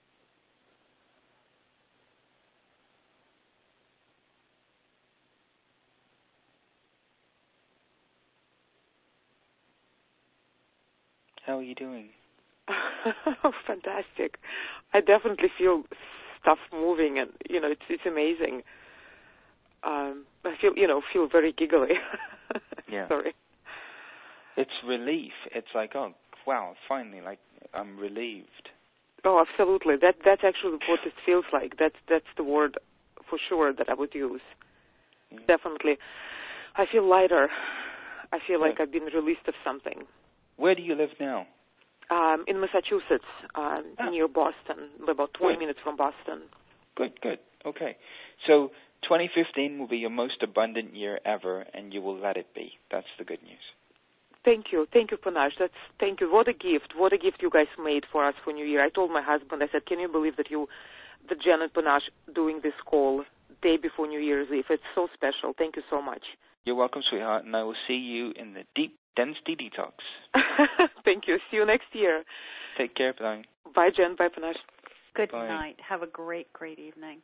How are you doing? Fantastic. I definitely feel stuff moving, and it's amazing. I feel very giggly. Yeah. Sorry. It's relief. It's like, oh wow, finally, like I'm relieved. Oh, absolutely. That's actually what it feels like. That's the word for sure that I would use. Yeah. Definitely. I feel lighter. I feel like I've been released of something. Where do you live now? In Massachusetts, near Boston, about 20 minutes from Boston. Good. Okay. So 2015 will be your most abundant year ever, and you will let it be. That's the good news. Thank you, Panache. Thank you. What a gift you guys made for us for New Year. I told my husband, I said, can you believe that Jen and Panache doing this call day before New Year's Eve? It's so special. Thank you so much. You're welcome, sweetheart, and I will see you in the deep density detox. Thank you. See you next year. Take care, Panash. Bye, Jen. Bye, Panash. Good night. Have a great, great evening.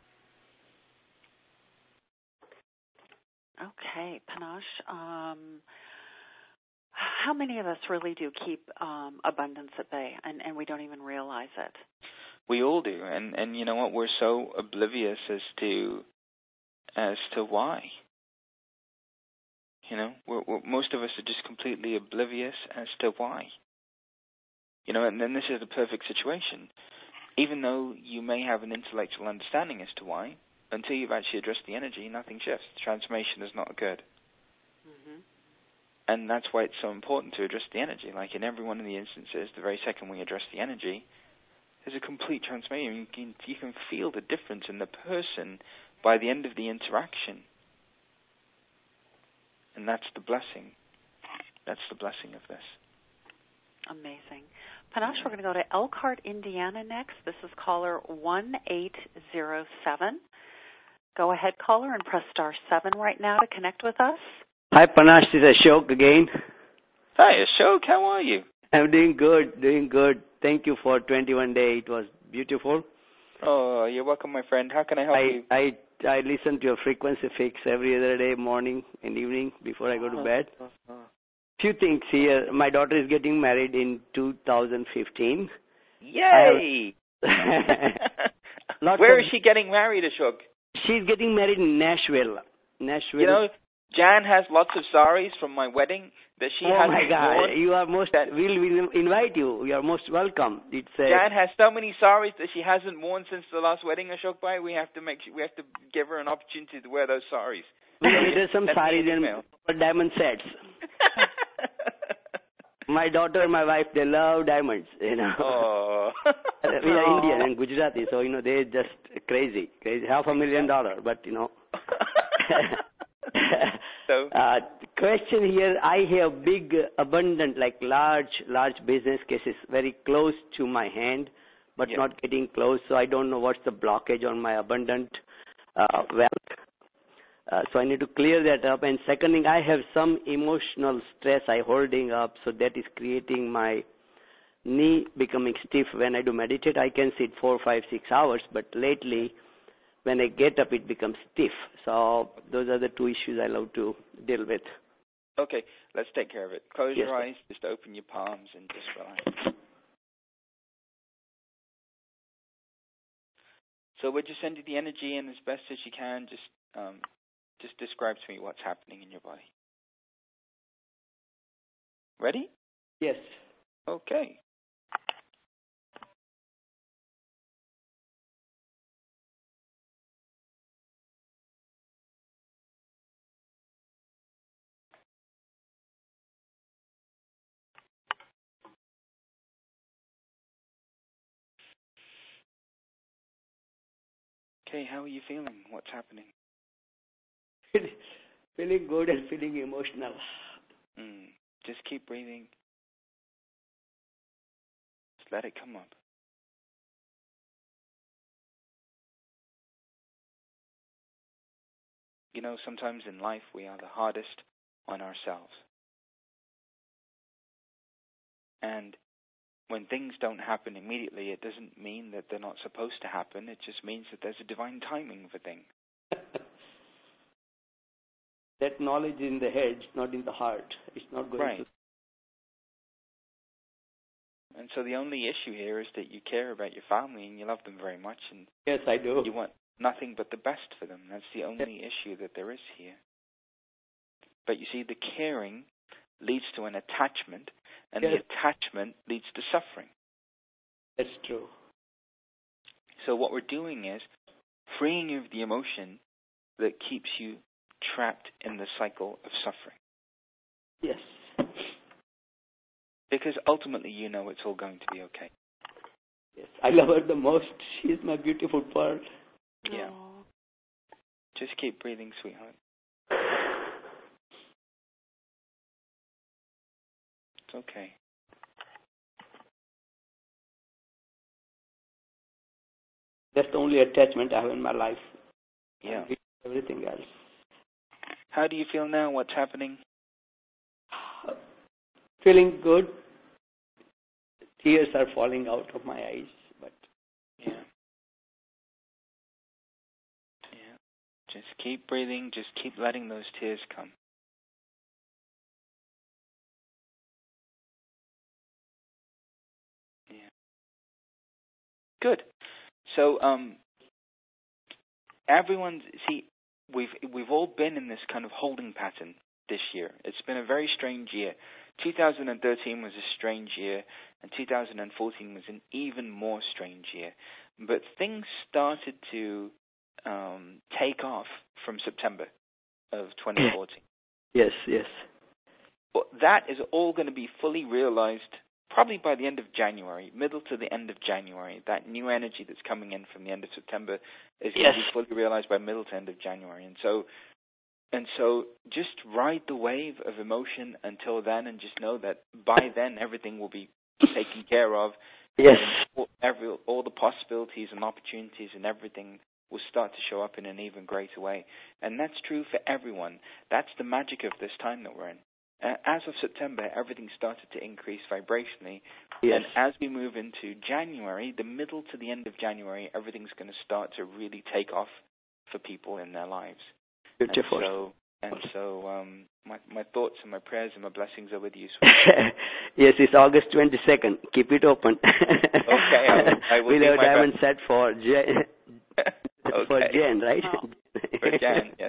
Okay, Panash. How many of us really do keep abundance at bay, and we don't even realize it? We all do, and you know what? We're so oblivious as to why. You know, most of us are just completely oblivious as to why. You know, and then this is a perfect situation. Even though you may have an intellectual understanding as to why, until you've actually addressed the energy, nothing shifts. Transformation has not occurred. Mm-hmm. And that's why it's so important to address the energy. Like in every one of the instances, the very second we address the energy, there's a complete transformation. You can feel the difference in the person by the end of the interaction. And that's the blessing. That's the blessing of this. Amazing. Panash, we're going to go to Elkhart, Indiana next. This is caller 1807. Go ahead, caller, and press *7 right now to connect with us. Hi, Panash. This is Ashok again. Hi, Ashok. How are you? I'm doing good. Thank you for 21 days. It was beautiful. Oh, you're welcome, my friend. How can I help you? I listen to your frequency fix every other day, morning and evening, before I go to bed. Few things here. My daughter is getting married in 2015. Yay! Where is she getting married, Ashok? She's getting married in Nashville. You know, Jan has lots of saris from my wedding that she has. Oh my God! You are most. We'll invite you. You are most welcome. Jan has so many saris that she hasn't worn since the last wedding, Ashok Bhai. We have to give her an opportunity to wear those saris. There's some saris and diamond sets. My daughter and my wife, they love diamonds, you know. Oh. We are Indian and Gujarati, so, you know, they're just crazy. $500,000, but, you know. So, question here, I have big, abundant, like large business cases very close to my hand, but not getting close, so I don't know what's the blockage on my abundant wealth. So I need to clear that up. And second thing, I have some emotional stress I holding up, so that is creating my knee becoming stiff. When I do meditate, I can sit 4, 5, 6 hours, but lately when I get up, it becomes stiff. So those are the two issues I love to deal with. Okay, let's take care of it. Close your eyes, just open your palms and just relax. So we'll just send you the energy in as best as you can. Just describe to me what's happening in your body. Ready? Yes. Okay. Okay, how are you feeling? What's happening? Feeling good and feeling emotional. Just keep breathing. Just let it come up. You know, sometimes in life we are the hardest on ourselves. And when things don't happen immediately, it doesn't mean that they're not supposed to happen. It just means that there's a divine timing for things. That knowledge in the head, not in the heart. It's not going to. And so the only issue here is that you care about your family and you love them very much. And yes, I do. You want nothing but the best for them. That's the only issue that there is here. But you see, the caring leads to an attachment, and the attachment leads to suffering. That's true. So what we're doing is freeing you of the emotion that keeps you trapped in the cycle of suffering. Yes. Because ultimately you know it's all going to be okay. Yes, I love her the most. She's my beautiful pearl. Yeah. Aww. Just keep breathing, sweetheart. It's okay. That's the only attachment I have in my life. Yeah. Everything else. How do you feel now? What's happening? Feeling good. Tears are falling out of my eyes, but yeah. Just keep breathing. Just keep letting those tears come. Yeah. Good. So, everyone, see, we've all been in this kind of holding pattern this year. It's been a very strange year. 2013 was a strange year, and 2014 was an even more strange year. But things started to take off from September of 2014. Yes. But that is all going to be fully realized probably by the end of January, middle to the end of January. That new energy that's coming in from the end of September is going to be fully realized by middle to end of January. And so just ride the wave of emotion until then, and just know that by then everything will be taken care of. Yes. All the possibilities and opportunities and everything will start to show up in an even greater way. And that's true for everyone. That's the magic of this time that we're in. As of September, everything started to increase vibrationally. Yes. And as we move into January, the middle to the end of January, everything's going to start to really take off for people in their lives. Beautiful. And so my thoughts and my prayers and my blessings are with you. Yes, it's August 22nd. Keep it open. Okay, I will. We'll have diamond set for Jen. Okay. For Jen, right? Oh. For Jen, yes.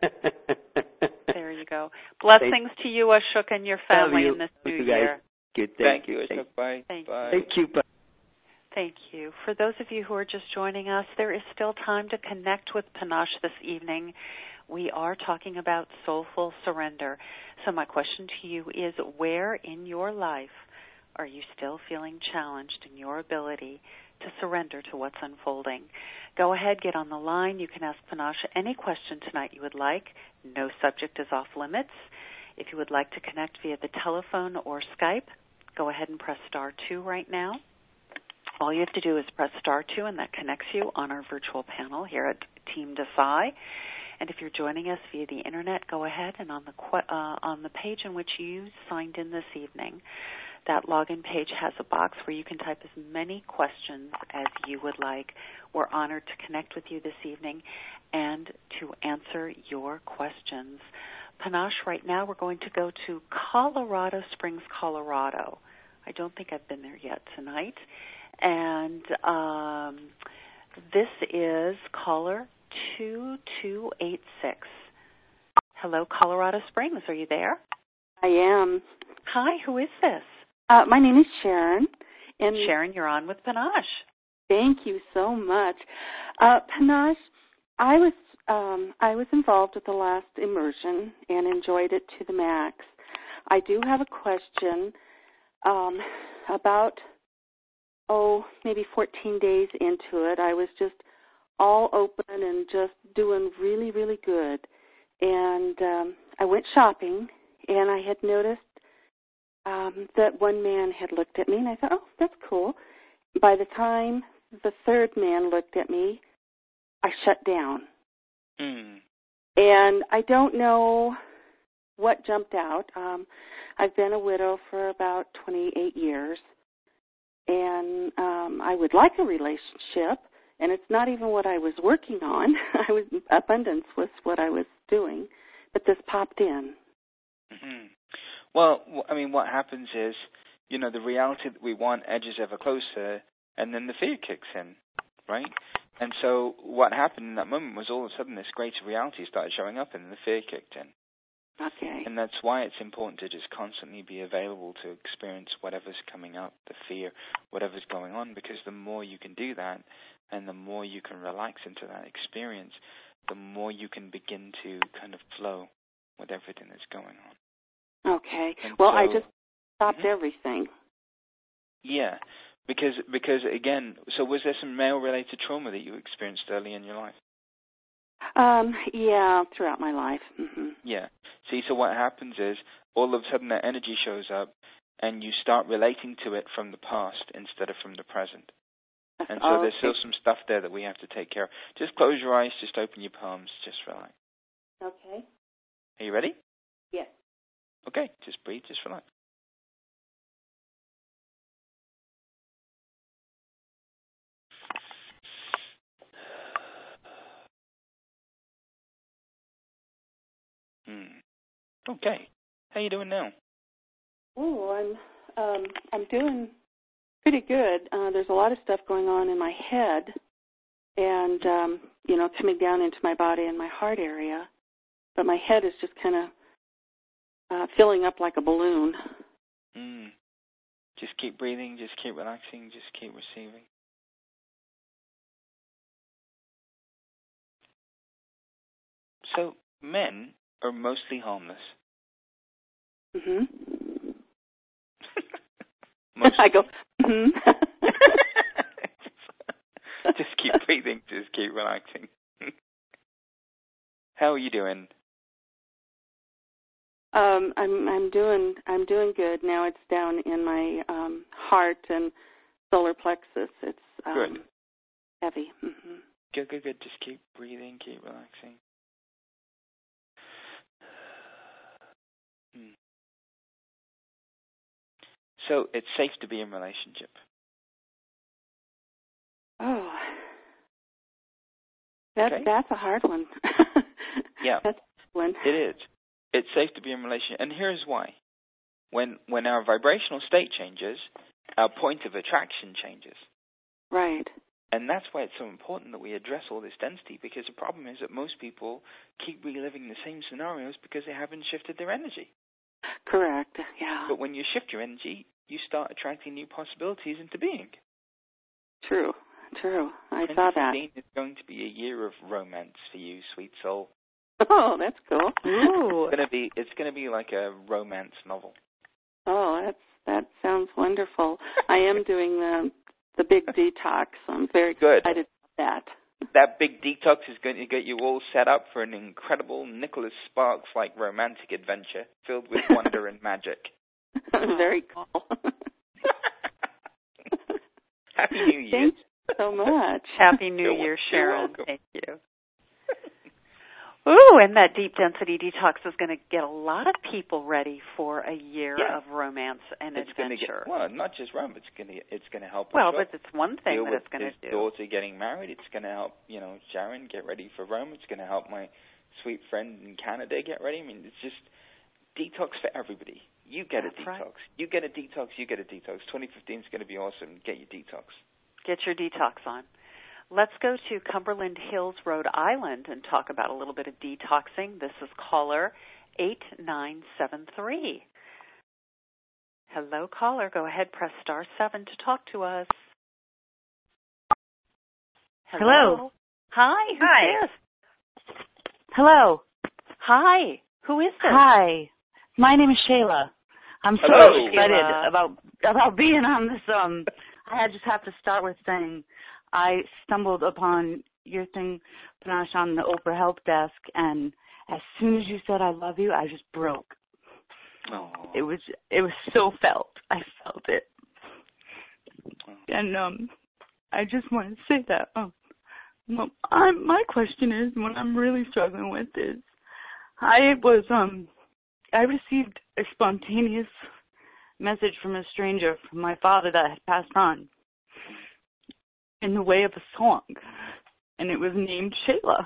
There you go. Blessings to you, Ashok, and your family in this new year. Thank you, Ashok. Bye. Thank you. Thank you. For those of you who are just joining us, there is still time to connect with Panache this evening. We are talking about soulful surrender. So my question to you is, where in your life are you still feeling challenged in your ability to surrender to what's unfolding? Go ahead, get on the line. You can ask Panache any question tonight you would like. No subject is off limits. If you would like to connect via the telephone or Skype, go ahead and press star 2 right now. All you have to do is press star 2, and that connects you on our virtual panel here at Team Desai. And if you're joining us via the internet, go ahead and on the page in which you signed in this evening, that login page has a box where you can type as many questions as you would like. We're honored to connect with you this evening and to answer your questions. Panache, right now we're going to go to Colorado Springs, Colorado. I don't think I've been there yet tonight. And this is caller 2286. Hello, Colorado Springs. Are you there? I am. Hi, who is this? My name is Sharon. And Sharon, you're on with Panache. Thank you so much. Panache, I was involved with the last immersion and enjoyed it to the max. I do have a question about, maybe 14 days into it. I was just all open and just doing really, really good. And I went shopping, and I had noticed that one man had looked at me, and I thought, oh, that's cool. By the time the third man looked at me, I shut down. And I don't know what jumped out. I've been a widow for about 28 years, and I would like a relationship, and it's not even what I was working on. Abundance was what I was doing, but this popped in. Mm-hmm. Well, I mean, what happens is, the reality that we want edges ever closer, and then the fear kicks in, right? And so what happened in that moment was all of a sudden this greater reality started showing up, and the fear kicked in. Okay. And that's why it's important to just constantly be available to experience whatever's coming up, the fear, whatever's going on, because the more you can do that, and the more you can relax into that experience, the more you can begin to kind of flow with everything that's going on. Okay. I just stopped everything. Yeah, because again, so was there some male-related trauma that you experienced early in your life? Yeah, throughout my life. Mm-hmm. Yeah. See, so what happens is all of a sudden that energy shows up, and you start relating to it from the past instead of from the present. And so there's still some stuff there that we have to take care of. Just close your eyes, just open your palms, just relax. Okay. Are you ready? Yes. Okay, just breathe, just relax. Okay. How you doing now? Oh, I'm doing pretty good. There's a lot of stuff going on in my head, and coming down into my body and my heart area. But my head is just kind of filling up like a balloon. Just keep breathing. Just keep relaxing. Just keep receiving. So men are mostly harmless. I go, Just keep breathing. Just keep relaxing. How are you doing? I'm doing good. Now it's down in my heart and solar plexus. It's Good. Heavy. Good. Just keep breathing. Keep relaxing. So it's safe to be in a relationship. Oh, that's a hard one. Yeah, that's one. It is. It's safe to be in a relationship, and here's why. When our vibrational state changes, our point of attraction changes. Right. And that's why it's so important that we address all this density, because the problem is that most people keep reliving the same scenarios because they haven't shifted their energy. Correct, yeah. But when you shift your energy, you start attracting new possibilities into being. True. I saw that. 2015 is going to be a year of romance for you, sweet soul. Oh, that's cool. Ooh. It's going to be like a romance novel. Oh, that sounds wonderful. I am doing the big detox. I'm very excited about that. That big detox is going to get you all set up for an incredible Nicholas Sparks-like romantic adventure filled with wonder and magic. Very cool. Happy New Year. Thank you so much. Happy New Year, Sharon. Welcome. Thank you. Ooh, and that deep density detox is going to get a lot of people ready for a year of romance and adventure. Not just romance. It's going to help. Well, but it's one thing that it's going to do. Daughter getting married. It's going to help. Sharon get ready for Rome. It's going to help my sweet friend in Canada get ready. I mean, it's just detox for everybody. You get a detox. Right. You get a detox. You get a detox. 2015 is going to be awesome. Get your detox. Get your detox on. Let's go to Cumberland Hills, Rhode Island, and talk about a little bit of detoxing. This is caller 8973. Hello, caller. Go ahead, press *7 to talk to us. Hello. Hi. Who's this? Hello. Hi. Who is this? Hi. My name is Shayla. I'm so excited about being on this. I just have to start with saying I stumbled upon your thing, Panache, on the Oprah Help Desk, and as soon as you said I love you, I just broke. Oh. It was so felt. I felt it. And I just want to say that my question is, what I'm really struggling with is I received a spontaneous message from a stranger, from my father that had passed on, in the way of a song, and it was named Shayla.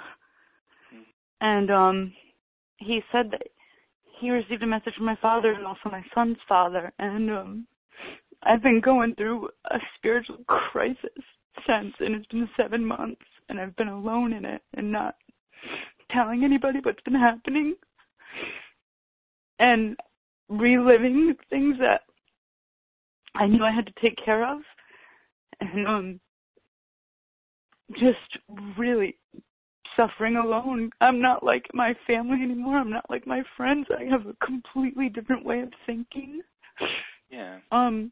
And he said that he received a message from my father and also my son's father, and I've been going through a spiritual crisis since, and it's been 7 months, and I've been alone in it and not telling anybody what's been happening and reliving things that I knew I had to take care of, and just really suffering alone. I'm not like my family anymore. I'm not like my friends. I have a completely different way of thinking. Yeah. And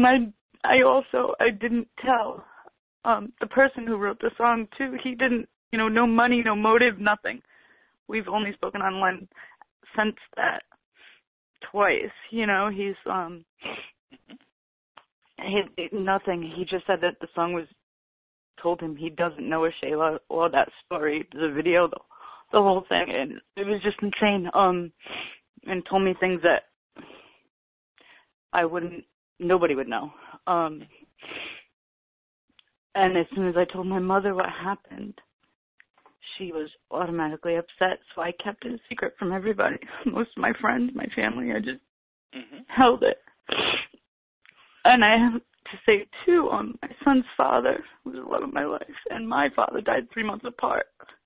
I didn't tell the person who wrote the song too. He didn't, no money, no motive, nothing. We've only spoken online since that twice. He's nothing. He just said that the song was told him he doesn't know a Shayla or that story, the video, the whole thing, and it was just insane. And told me things that nobody would know. And as soon as I told my mother what happened, she was automatically upset, so I kept it a secret from everybody. Most of my friends, my family, I just held it. And I have to say, too, my son's father, who was the love of my life, and my father died 3 months apart.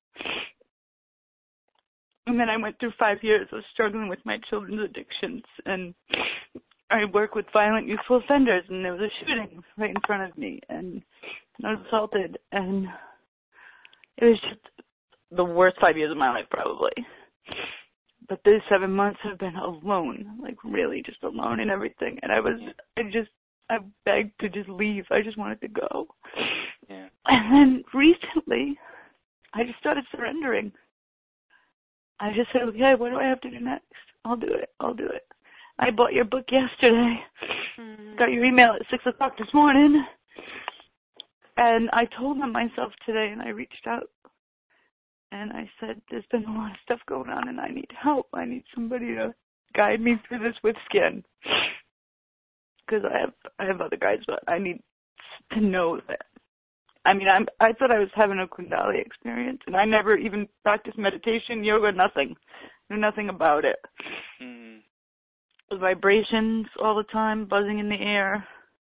And then I went through 5 years of struggling with my children's addictions, and I work with violent youthful offenders, and there was a shooting right in front of me, and I was assaulted, and it was just the worst 5 years of my life, probably. But these 7 months have been alone, like really just alone and everything, and I begged to just leave. I just wanted to go. Yeah. And then recently, I just started surrendering. I just said, okay, what do I have to do next? I'll do it. I bought your book yesterday. Got your email at 6 o'clock this morning. And I told them myself today, and I reached out. And I said, there's been a lot of stuff going on, and I need help. I need somebody to guide me through this with skin. Because I have other guides, but I need to know that. I mean, I thought I was having a Kundalini experience, and I never even practiced meditation, yoga, nothing. Knew nothing about it. The vibrations all the time, buzzing in the air.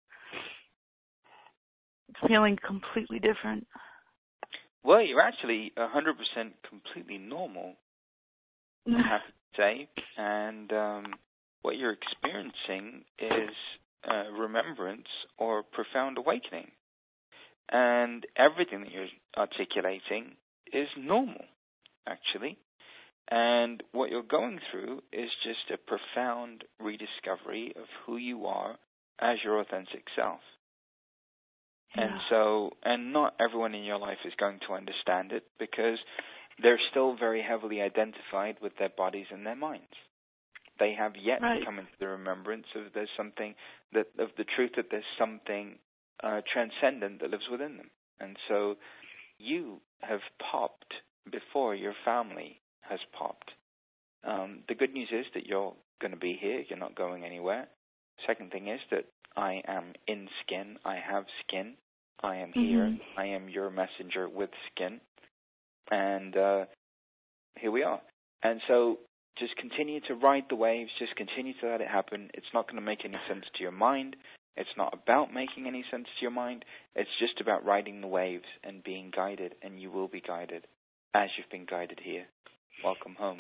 Feeling completely different. Well, you're actually 100% completely normal, I have to say. And what you're experiencing is remembrance or profound awakening. And everything that you're articulating is normal, actually. And what you're going through is just a profound rediscovery of who you are as your authentic self. Yeah. And not everyone in your life is going to understand it because they're still very heavily identified with their bodies and their minds. They have yet to come into the remembrance of the truth that there's something transcendent that lives within them. And so you have popped before your family has popped. The good news is that you're going to be here. You're not going anywhere. Second thing is that I am in skin. I have skin. I am here. I am your messenger with skin. And here we are. And so just continue to ride the waves. Just continue to let it happen. It's not going to make any sense to your mind. It's not about making any sense to your mind. It's just about riding the waves and being guided. And you will be guided as you've been guided here. Welcome home.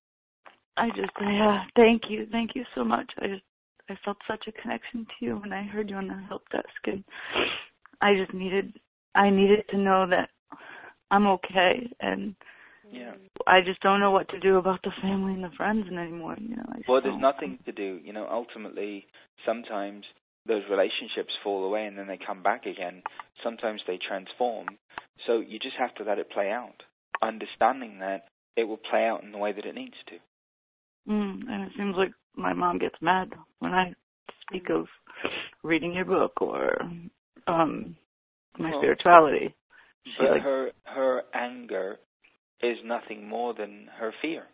Thank you. Thank you so much. I felt such a connection to you when I heard you on the help desk, and I needed to know that I'm okay, and I just don't know what to do about the family and the friends anymore. Well, there's nothing to do. Ultimately, sometimes those relationships fall away and then they come back again. Sometimes they transform. So you just have to let it play out, understanding that it will play out in the way that it needs to. And it seems like my mom gets mad when I speak of reading your book or my spirituality. But her anger is nothing more than her fear.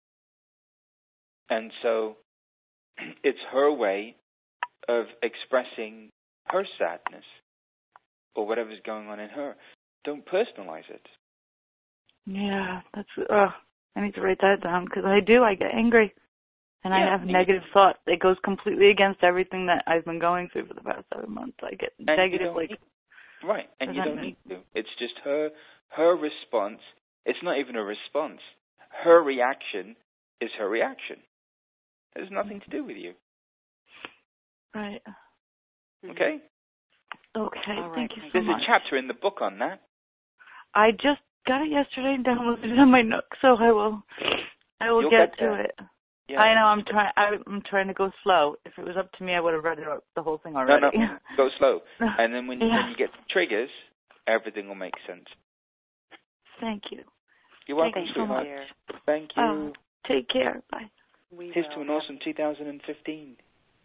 And so it's her way of expressing her sadness or whatever's going on in her. Don't personalize it. Yeah, I need to write that down because I get angry. And I have negative thoughts. It goes completely against everything that I've been going through for the past 7 months. I get negative, Right, and you don't need to. It's just her response. It's not even a response. Her reaction is her reaction. It has nothing to do with you. Right. Okay? Okay, thank you so There's much. A chapter in the book on that. I just got it yesterday and downloaded it on my Nook, so I will get to it. Yeah. I know, I'm trying to go slow. If it was up to me, I would have read the whole thing already. No, go slow. And then when you get triggers, everything will make sense. Thank you. You're welcome, sweetheart. Thank you. Take care. Bye. Here's to an awesome 2015.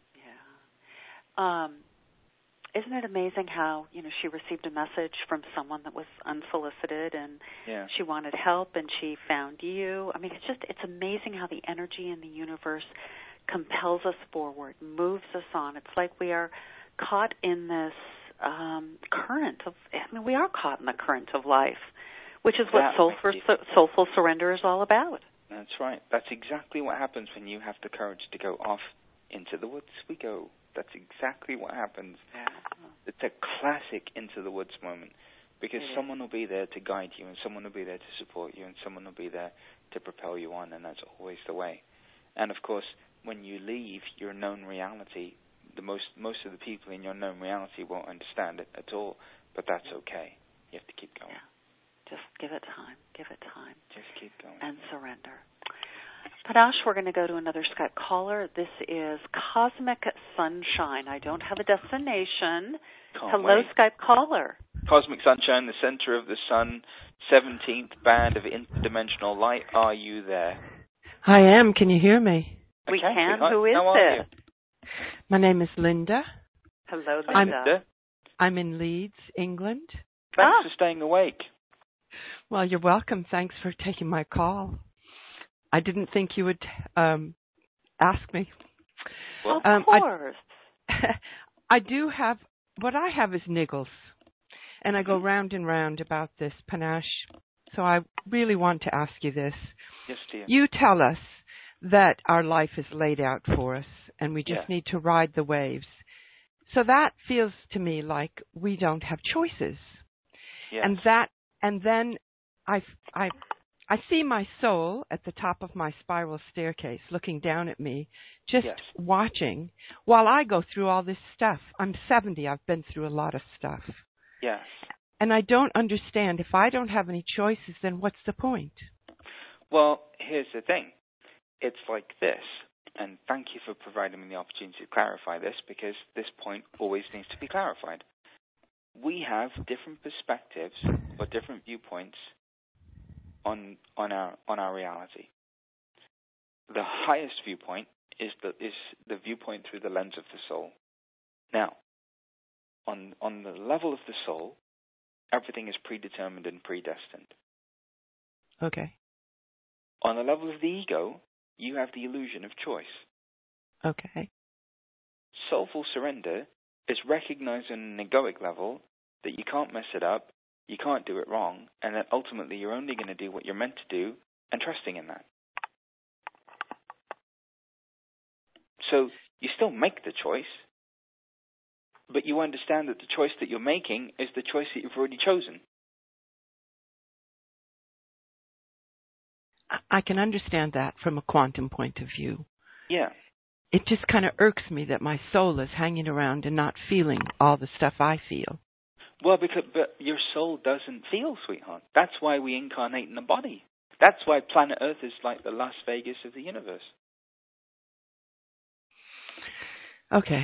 Yeah. Isn't it amazing how, she received a message from someone that was unsolicited and she wanted help and she found you? I mean, it's amazing how the energy in the universe compels us forward, moves us on. It's like we are caught in this current of, we are caught in the current of life, which is what soulful surrender is all about. That's right. That's exactly what happens when you have the courage to go off into the woods. We go. That's exactly what happens. Yeah. It's a classic into the woods moment, because someone will be there to guide you, and someone will be there to support you, and someone will be there to propel you on, and that's always the way. And of course, when you leave your known reality, most of the people in your known reality won't understand it at all, but that's okay. You have to keep going. Yeah. Just give it time. Give it time. Just keep going. And surrender. Panache, we're going to go to another Skype caller. This is Cosmic Sunshine. I don't have a destination. Hello, Skype caller. Cosmic Sunshine, the center of the sun, 17th band of interdimensional light. Are you there? I am. Can you hear me? We can. Who is this? My name is Linda. Hello, Linda. I'm in Leeds, England. Thanks for staying awake. Well, you're welcome. Thanks for taking my call. I didn't think you would ask me. Well, of course. I do have, what I have is niggles. And I go round and round about this, Panache. So I really want to ask you this. Yes, dear. You tell us that our life is laid out for us, and we just need to ride the waves. So that feels to me like we don't have choices. Yes. And then I see my soul at the top of my spiral staircase looking down at me, just watching while I go through all this stuff. I'm 70. I've been through a lot of stuff. Yes. And I don't understand. If I don't have any choices, then what's the point? Well, here's the thing. It's like this, and thank you for providing me the opportunity to clarify this, because this point always needs to be clarified. We have different perspectives or different viewpoints on our reality. The highest viewpoint is the viewpoint through the lens of the soul. Now, on the level of the soul, everything is predetermined and predestined. Okay. On the level of the ego, you have the illusion of choice. Okay. Soulful surrender is recognizing on an egoic level that you can't mess it up, you can't do it wrong, and that ultimately you're only going to do what you're meant to do, and trusting in that. So you still make the choice, but you understand that the choice that you're making is the choice that you've already chosen. I can understand that from a quantum point of view. Yeah. It just kind of irks me that my soul is hanging around and not feeling all the stuff I feel. Well, but your soul doesn't feel, sweetheart. That's why we incarnate in a body. That's why planet Earth is like the Las Vegas of the universe. Okay.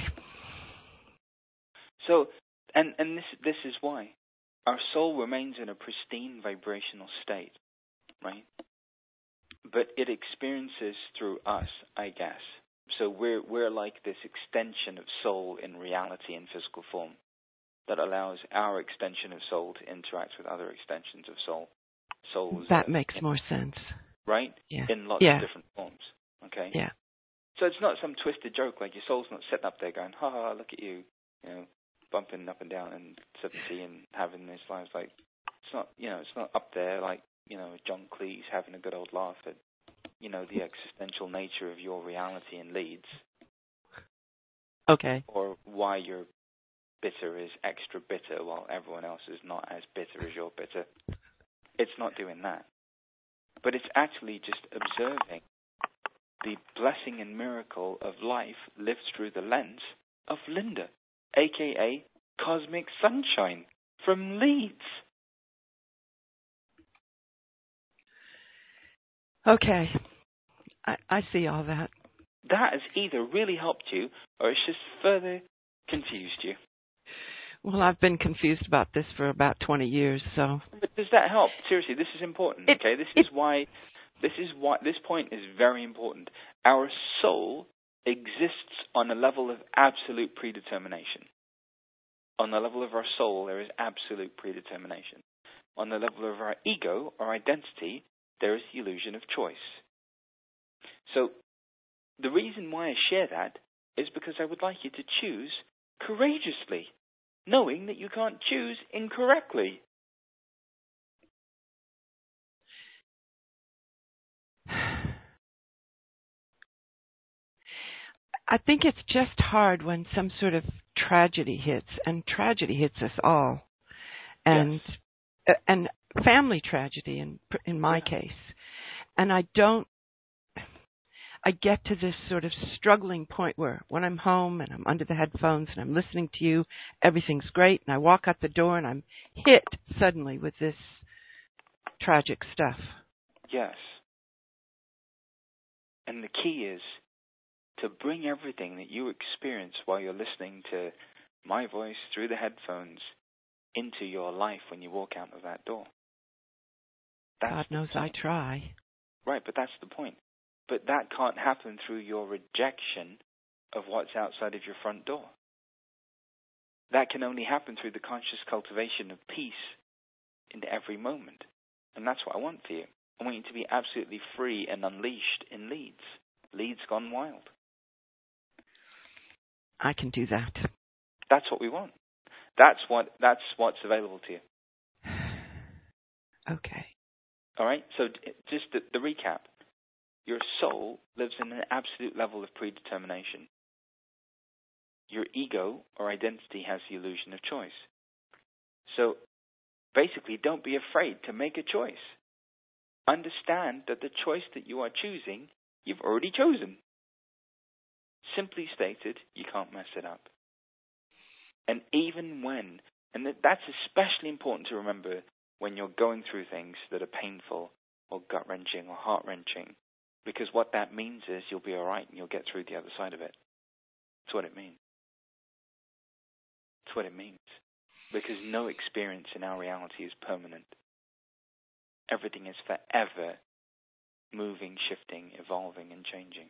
So, and this is why. Our soul remains in a pristine vibrational state, right? But it experiences through us, I guess. So we're like this extension of soul in reality in physical form that allows our extension of soul to interact with other extensions of souls. That makes more sense. Right? Yeah. In lots of different forms. Okay? Yeah. So it's not some twisted joke, like your soul's not sitting up there going, ha ha, look at you, bumping up and down and 70 and having this life. Like, it's not up there like, John Cleese having a good old laugh at, the existential nature of your reality in Leeds. Okay. Or why your bitter is extra bitter while everyone else is not as bitter as you're bitter. It's not doing that. But it's actually just observing the blessing and miracle of life lived through the lens of Linda, a.k.a. Cosmic Sunshine from Leeds. Okay. I see all that. That has either really helped you or it's just further confused you. Well, I've been confused about this for about 20 years, so... But does that help? Seriously, this is important, okay? This is why this point is very important. Our soul exists on a level of absolute predetermination. On the level of our soul, there is absolute predetermination. On the level of our ego, our identity, there is the illusion of choice. So, the reason why I share that is because I would like you to choose courageously, knowing that you can't choose incorrectly. I think it's just hard when some sort of tragedy hits, and tragedy hits us all, and family tragedy in my case. And I get to this sort of struggling point where when I'm home and I'm under the headphones and I'm listening to you, everything's great, and I walk out the door and I'm hit suddenly with this tragic stuff. Yes. And the key is to bring everything that you experience while you're listening to my voice through the headphones into your life when you walk out of that door. God knows I try. Right, but that's the point. But that can't happen through your rejection of what's outside of your front door. That can only happen through the conscious cultivation of peace in every moment. And that's what I want for you. I want you to be absolutely free and unleashed in Leeds. Leeds gone wild. I can do that. That's what we want. That's what's available to you. Okay. All right? So just the recap. Your soul lives in an absolute level of predetermination. Your ego or identity has the illusion of choice. So basically, don't be afraid to make a choice. Understand that the choice that you are choosing, you've already chosen. Simply stated, you can't mess it up. And even when, and that's especially important to remember when you're going through things that are painful or gut-wrenching or heart-wrenching, because what that means is you'll be all right and you'll get through the other side of it. That's what it means. That's what it means. Because no experience in our reality is permanent. Everything is forever moving, shifting, evolving, and changing.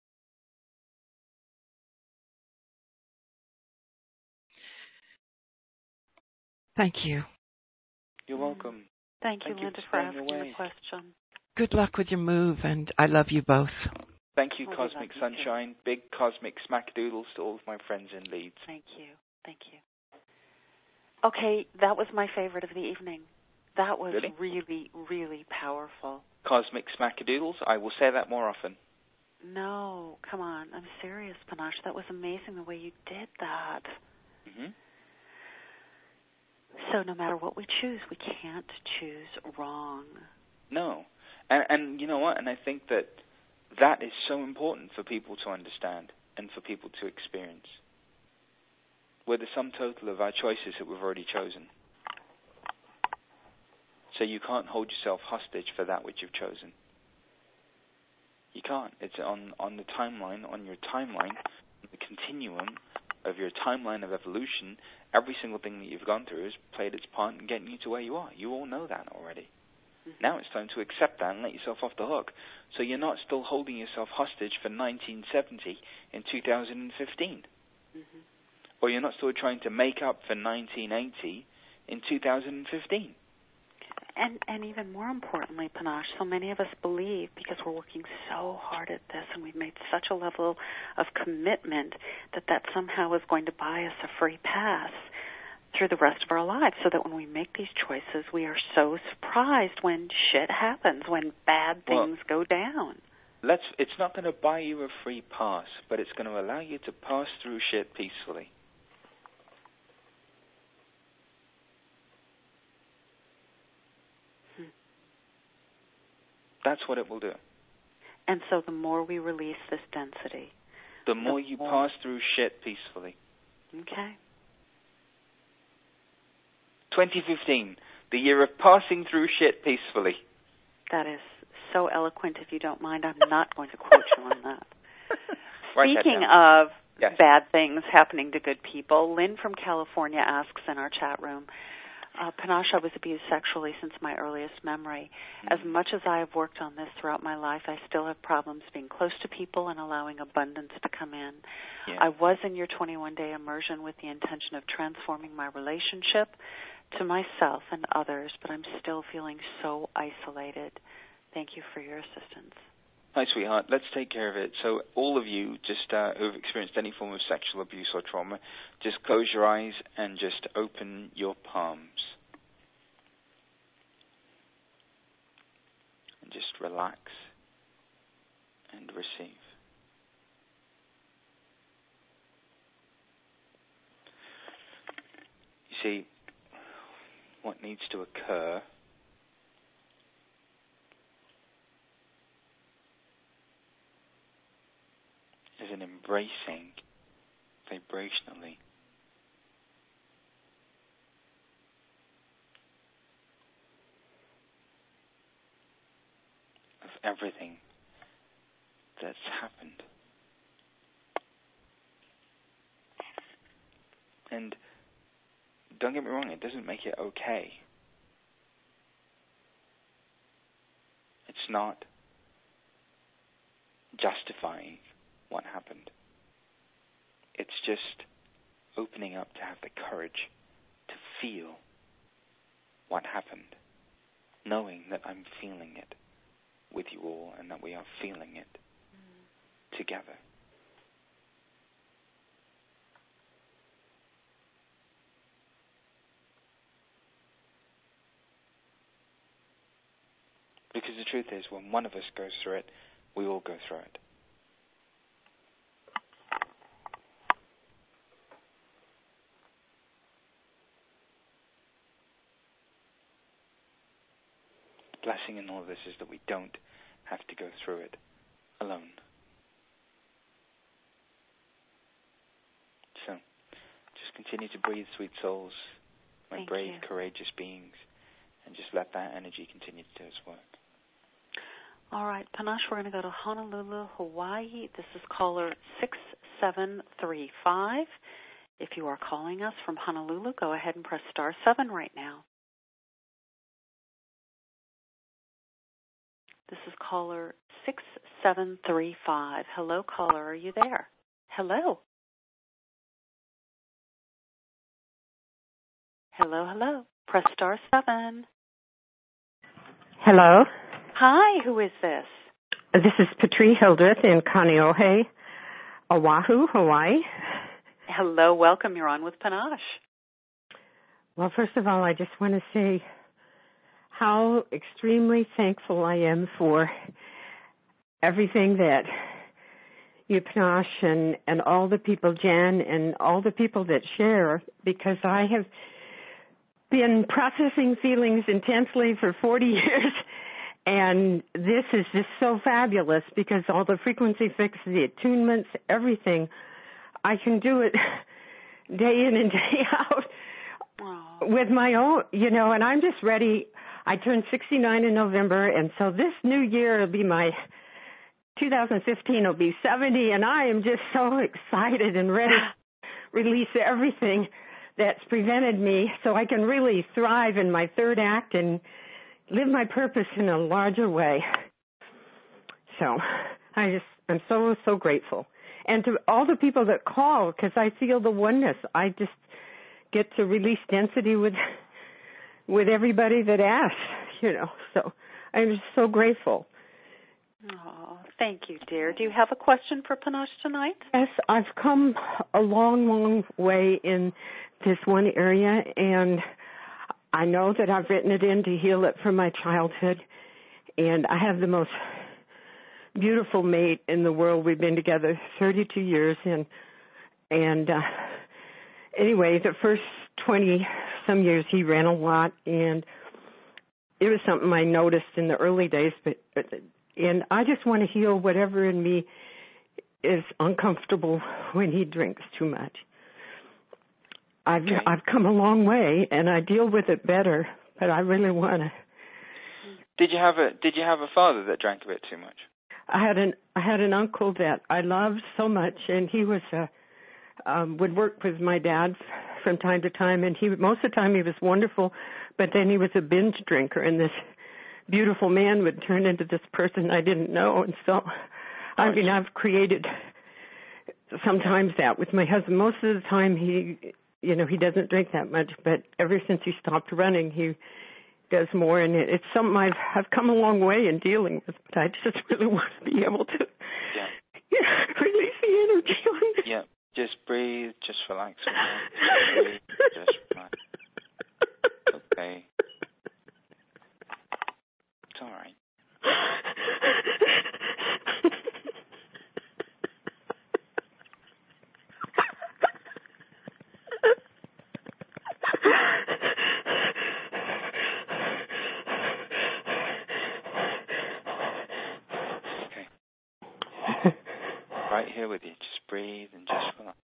Thank you. You're welcome. Thank you, Linda, for asking the question. Good luck with your move, and I love you both. Thank you, Cosmic Sunshine. Big cosmic smackadoodles to all of my friends in Leeds. Thank you. Thank you. Okay, that was my favorite of the evening. That was really, really powerful. Cosmic smackadoodles? I will say that more often. No, come on. I'm serious, Panache. That was amazing the way you did that. Mm-hmm. So no matter what we choose, we can't choose wrong. No. And you know what? And I think that is so important for people to understand and for people to experience. We're the sum total of our choices that we've already chosen. So you can't hold yourself hostage for that which you've chosen. You can't. It's on the timeline, on your timeline, the continuum of your timeline of evolution. Every single thing that you've gone through has played its part in getting you to where you are. You all know that already. Mm-hmm. Now it's time to accept that and let yourself off the hook. So you're not still holding yourself hostage for 1970 in 2015. Mm-hmm. Or you're not still trying to make up for 1980 in 2015. And even more importantly, Panache, so many of us believe, because we're working so hard at this and we've made such a level of commitment, that somehow is going to buy us a free pass through the rest of our lives, so that when we make these choices, we are so surprised when shit happens, when bad things go down. It's not going to buy you a free pass, but it's going to allow you to pass through shit peacefully. That's what it will do. And so the more we release this density, the more you pass through shit peacefully. Okay. 2015, the year of passing through shit peacefully. That is so eloquent. If you don't mind, I'm not going to quote you on that. Speaking of bad things happening to good people, Lynn from California asks in our chat room, Panache, I was abused sexually since my earliest memory. As much as I have worked on this throughout my life, I still have problems being close to people and allowing abundance to come in. Yeah. I was in your 21-day immersion with the intention of transforming my relationship to myself and others, but I'm still feeling so isolated. Thank you for your assistance. Hi, sweetheart. Let's take care of it. So all of you just who've experienced any form of sexual abuse or trauma, just close your eyes and just open your palms. And just relax and receive. You see, what needs to occur is an embracing vibrationally of everything that's happened. And don't get me wrong, it doesn't make it okay. It's not justifying what happened. It's just opening up to have the courage to feel what happened, knowing that I'm feeling it with you all and that we are feeling it together. Because the truth is, when one of us goes through it, we all go through it. The blessing in all of this is that we don't have to go through it alone. So, just continue to breathe, sweet souls, my Thank brave, you. courageous beings, and just let that energy continue to do its work. All right, Panache, we're going to go to Honolulu, Hawaii. This is caller 6735. If you are calling us from Honolulu, go ahead and press *7 right now. This is caller 6735. Hello, caller, are you there? Hello. Hello, hello. Press *7. Hello. Hi, who is this? This is Patri Hildreth in Kaneohe, Oahu, Hawaii. Hello, welcome. You're on with Panache. Well, first of all, I just want to say how extremely thankful I am for everything that you, Panache, and all the people, Jan, and all the people that share, because I have been processing feelings intensely for 40 years. And this is just so fabulous because all the frequency fix, the attunements, everything, I can do it day in and day out with my own, and I'm just ready. I turned 69 in November, and so this new year will be 2015 will be 70, and I am just so excited and ready to release everything that's prevented me so I can really thrive in my third act and live my purpose in a larger way. So I'm so, so grateful. And to all the people that call, because I feel the oneness. I just get to release density with everybody that asks, So I'm just so grateful. Oh, thank you, dear. Do you have a question for Panache tonight? Yes, I've come a long, long way in this one area, and I know that I've written it in to heal it from my childhood, and I have the most beautiful mate in the world. We've been together 32 years, and anyway, the first 20-some years he ran a lot, and it was something I noticed in the early days, and I just want to heal whatever in me is uncomfortable when he drinks too much. I've come a long way, and I deal with it better, but I really want to. Did you have a father that drank a bit too much? I had an uncle that I loved so much, and he was would work with my dad from time to time, and most of the time he was wonderful, but then he was a binge drinker, and this beautiful man would turn into this person I didn't know, and so I've created sometimes that with my husband. Most of the time he doesn't drink that much, but ever since he stopped running, he does more, and it's something I've come a long way in dealing with, but I just really want to be able to release the energy on it. Yeah, just breathe, just relax. Just breathe, just relax. Okay. It's all right. Right here with you. Just breathe and just relax.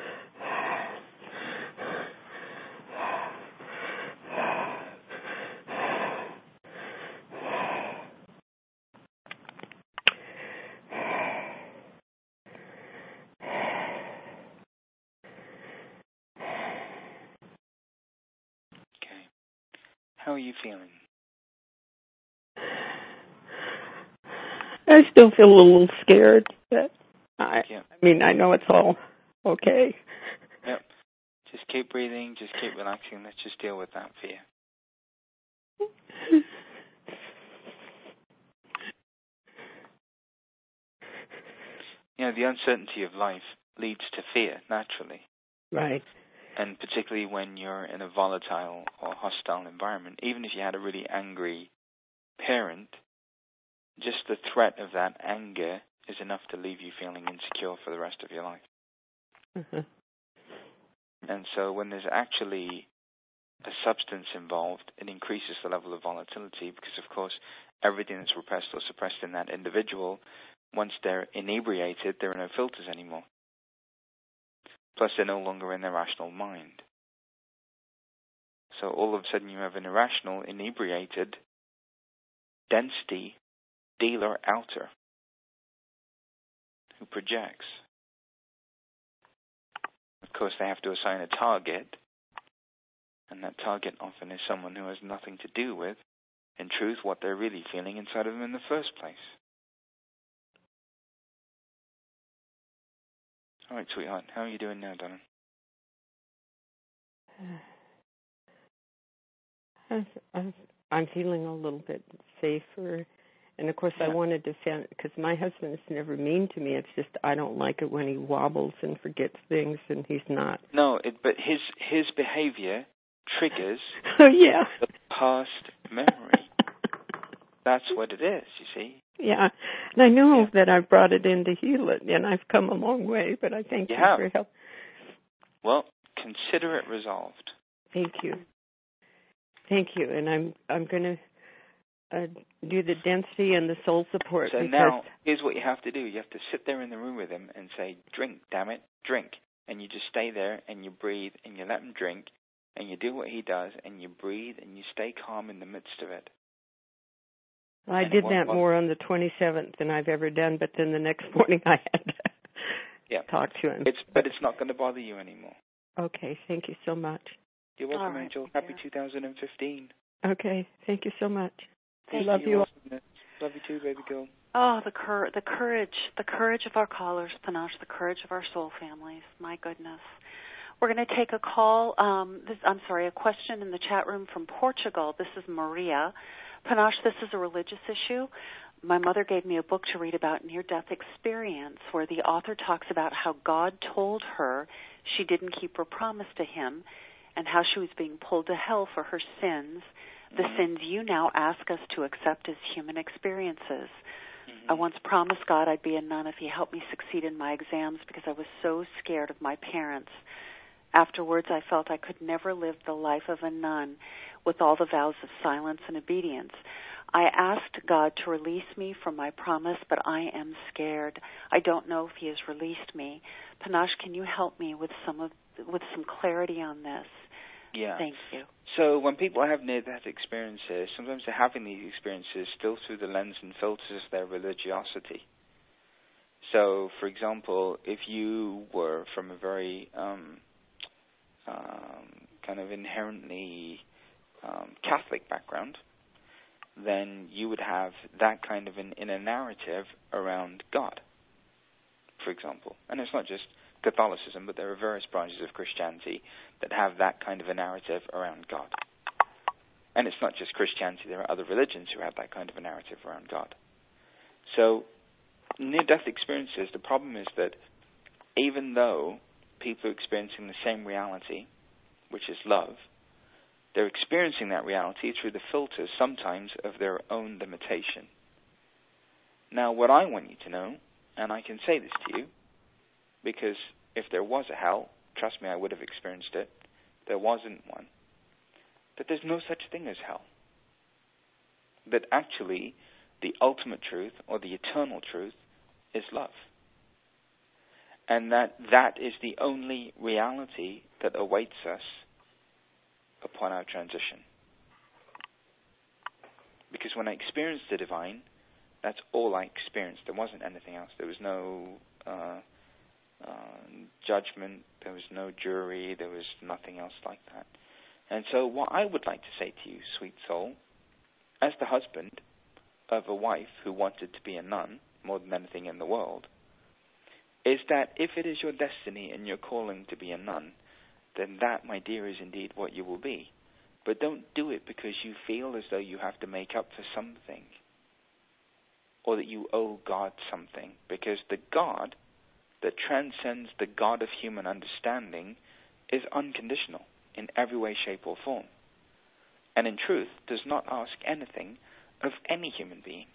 Okay. How are you feeling? I still feel a little scared, but I mean, I know it's all okay. Yep. Just keep breathing, just keep relaxing. Let's just deal with that fear. The uncertainty of life leads to fear, naturally. Right. And particularly when you're in a volatile or hostile environment. Even if you had a really angry parent, just the threat of that anger is enough to leave you feeling insecure for the rest of your life. Mm-hmm. And so when there's actually a substance involved, it increases the level of volatility because, of course, everything that's repressed or suppressed in that individual, once they're inebriated, there are no filters anymore. Plus, they're no longer in their rational mind. So all of a sudden you have an irrational, inebriated, density dealer outer who projects. Of course, they have to assign a target, and that target often is someone who has nothing to do with, in truth, what they're really feeling inside of them in the first place. All right, sweetheart, how are you doing now, darling? I'm feeling a little bit safer. And, of course, I wanted to say, because my husband is never mean to me. It's just I don't like it when he wobbles and forgets things, and he's not. No, but his behavior triggers the past memory. That's what it is, you see. Yeah, and I know that I've brought it in to heal it, and I've come a long way, but I thank you for your help. Well, consider it resolved. Thank you. Thank you, and I'm going to do the density and the soul support. So now, here's what you have to do. You have to sit there in the room with him and say, drink, damn it, drink. And you just stay there and you breathe and you let him drink and you do what he does and you breathe and you stay calm in the midst of it. I did that more on the 27th than I've ever done, but then the next morning I had to talk to him. But it's not going to bother you anymore. Okay, thank you so much. You're welcome, Angel. Happy 2015. Okay, thank you so much. Love you all. Love you too, baby girl. Oh, the courage of our callers, Panache, the courage of our soul families. My goodness. We're going to take a call. A question in the chat room from Portugal. This is Maria. Panache, this is a religious issue. My mother gave me a book to read about near-death experience where the author talks about how God told her she didn't keep her promise to him and how she was being pulled to hell for her sins, the sins you now ask us to accept as human experiences. I once promised God I'd be a nun if he helped me succeed in my exams because I was so scared of my parents. Afterwards, I felt I could never live the life of a nun with all the vows of silence and obedience. I asked God to release me from my promise, but I am scared. I don't know if he has released me. Panache, can you help me with some clarity on this? Yeah. Thank you. So when people have near-death experiences, sometimes they're having these experiences still through the lens and filters of their religiosity. So, for example, if you were from a very kind of inherently Catholic background, then you would have that kind of an inner narrative around God, for example. And it's not just Catholicism, but there are various branches of Christianity that have that kind of a narrative around God. And it's not just Christianity. There are other religions who have that kind of a narrative around God. So near-death experiences, the problem is that even though people are experiencing the same reality, which is love, they're experiencing that reality through the filters sometimes of their own limitation. Now, what I want you to know, and I can say this to you, because if there was a hell, trust me, I would have experienced it. There wasn't one. That there's no such thing as hell. That actually the ultimate truth or the eternal truth is love. And that is the only reality that awaits us upon our transition. Because when I experienced the divine, that's all I experienced. There wasn't anything else. There was no judgment. There was no jury. There was nothing else like that. And so what I would like to say to you, sweet soul, as the husband of a wife who wanted to be a nun more than anything in the world, is that if it is your destiny and your calling to be a nun, then that, my dear, is indeed what you will be. But don't do it because you feel as though you have to make up for something, or that you owe God something, because the God that transcends the God of human understanding is unconditional in every way, shape, or form, and in truth does not ask anything of any human being.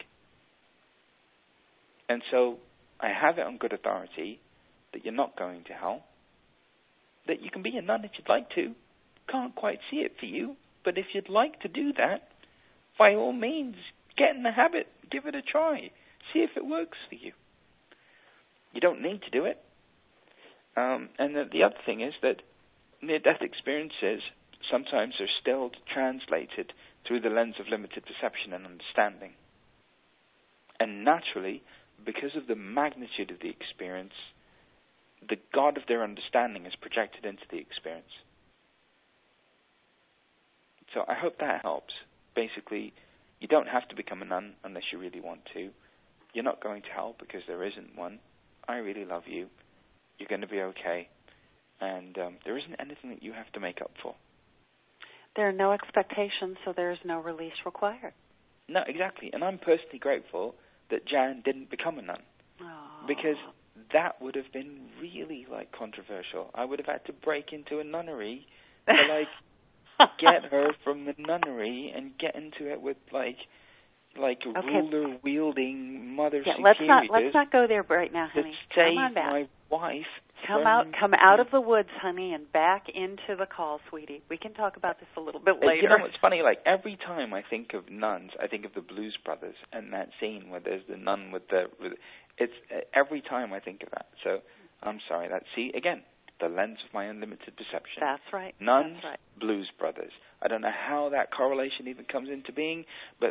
And so I have it on good authority that you're not going to hell, that you can be a nun if you'd like to. Can't quite see it for you, but if you'd like to do that, by all means, get in the habit, give it a try, see if it works for you. You don't need to do it. And the other thing is that near-death experiences sometimes are still translated through the lens of limited perception and understanding. And naturally, because of the magnitude of the experience, the God of their understanding is projected into the experience. So I hope that helps. Basically, you don't have to become a nun unless you really want to. You're not going to hell because there isn't one. I really love you. You're going to be okay. And there isn't anything that you have to make up for. There are no expectations, so there's no release required. No, exactly. And I'm personally grateful that Jan didn't become a nun. Aww. Because that would have been really, controversial. I would have had to break into a nunnery to, get her from the nunnery and get into it with, ruler-wielding Mother Superiors. Let's not go there right now, honey. Come on back. My wife. Come out of the woods, honey, and back into the call, sweetie. We can talk about this a little bit later. You know what's funny? Every time I think of nuns, I think of the Blues Brothers and that scene where there's the nun with the. It's every time I think of that. So I'm sorry. Again, the lens of my unlimited perception. That's right. Nuns, That's right. Blues Brothers. I don't know how that correlation even comes into being, but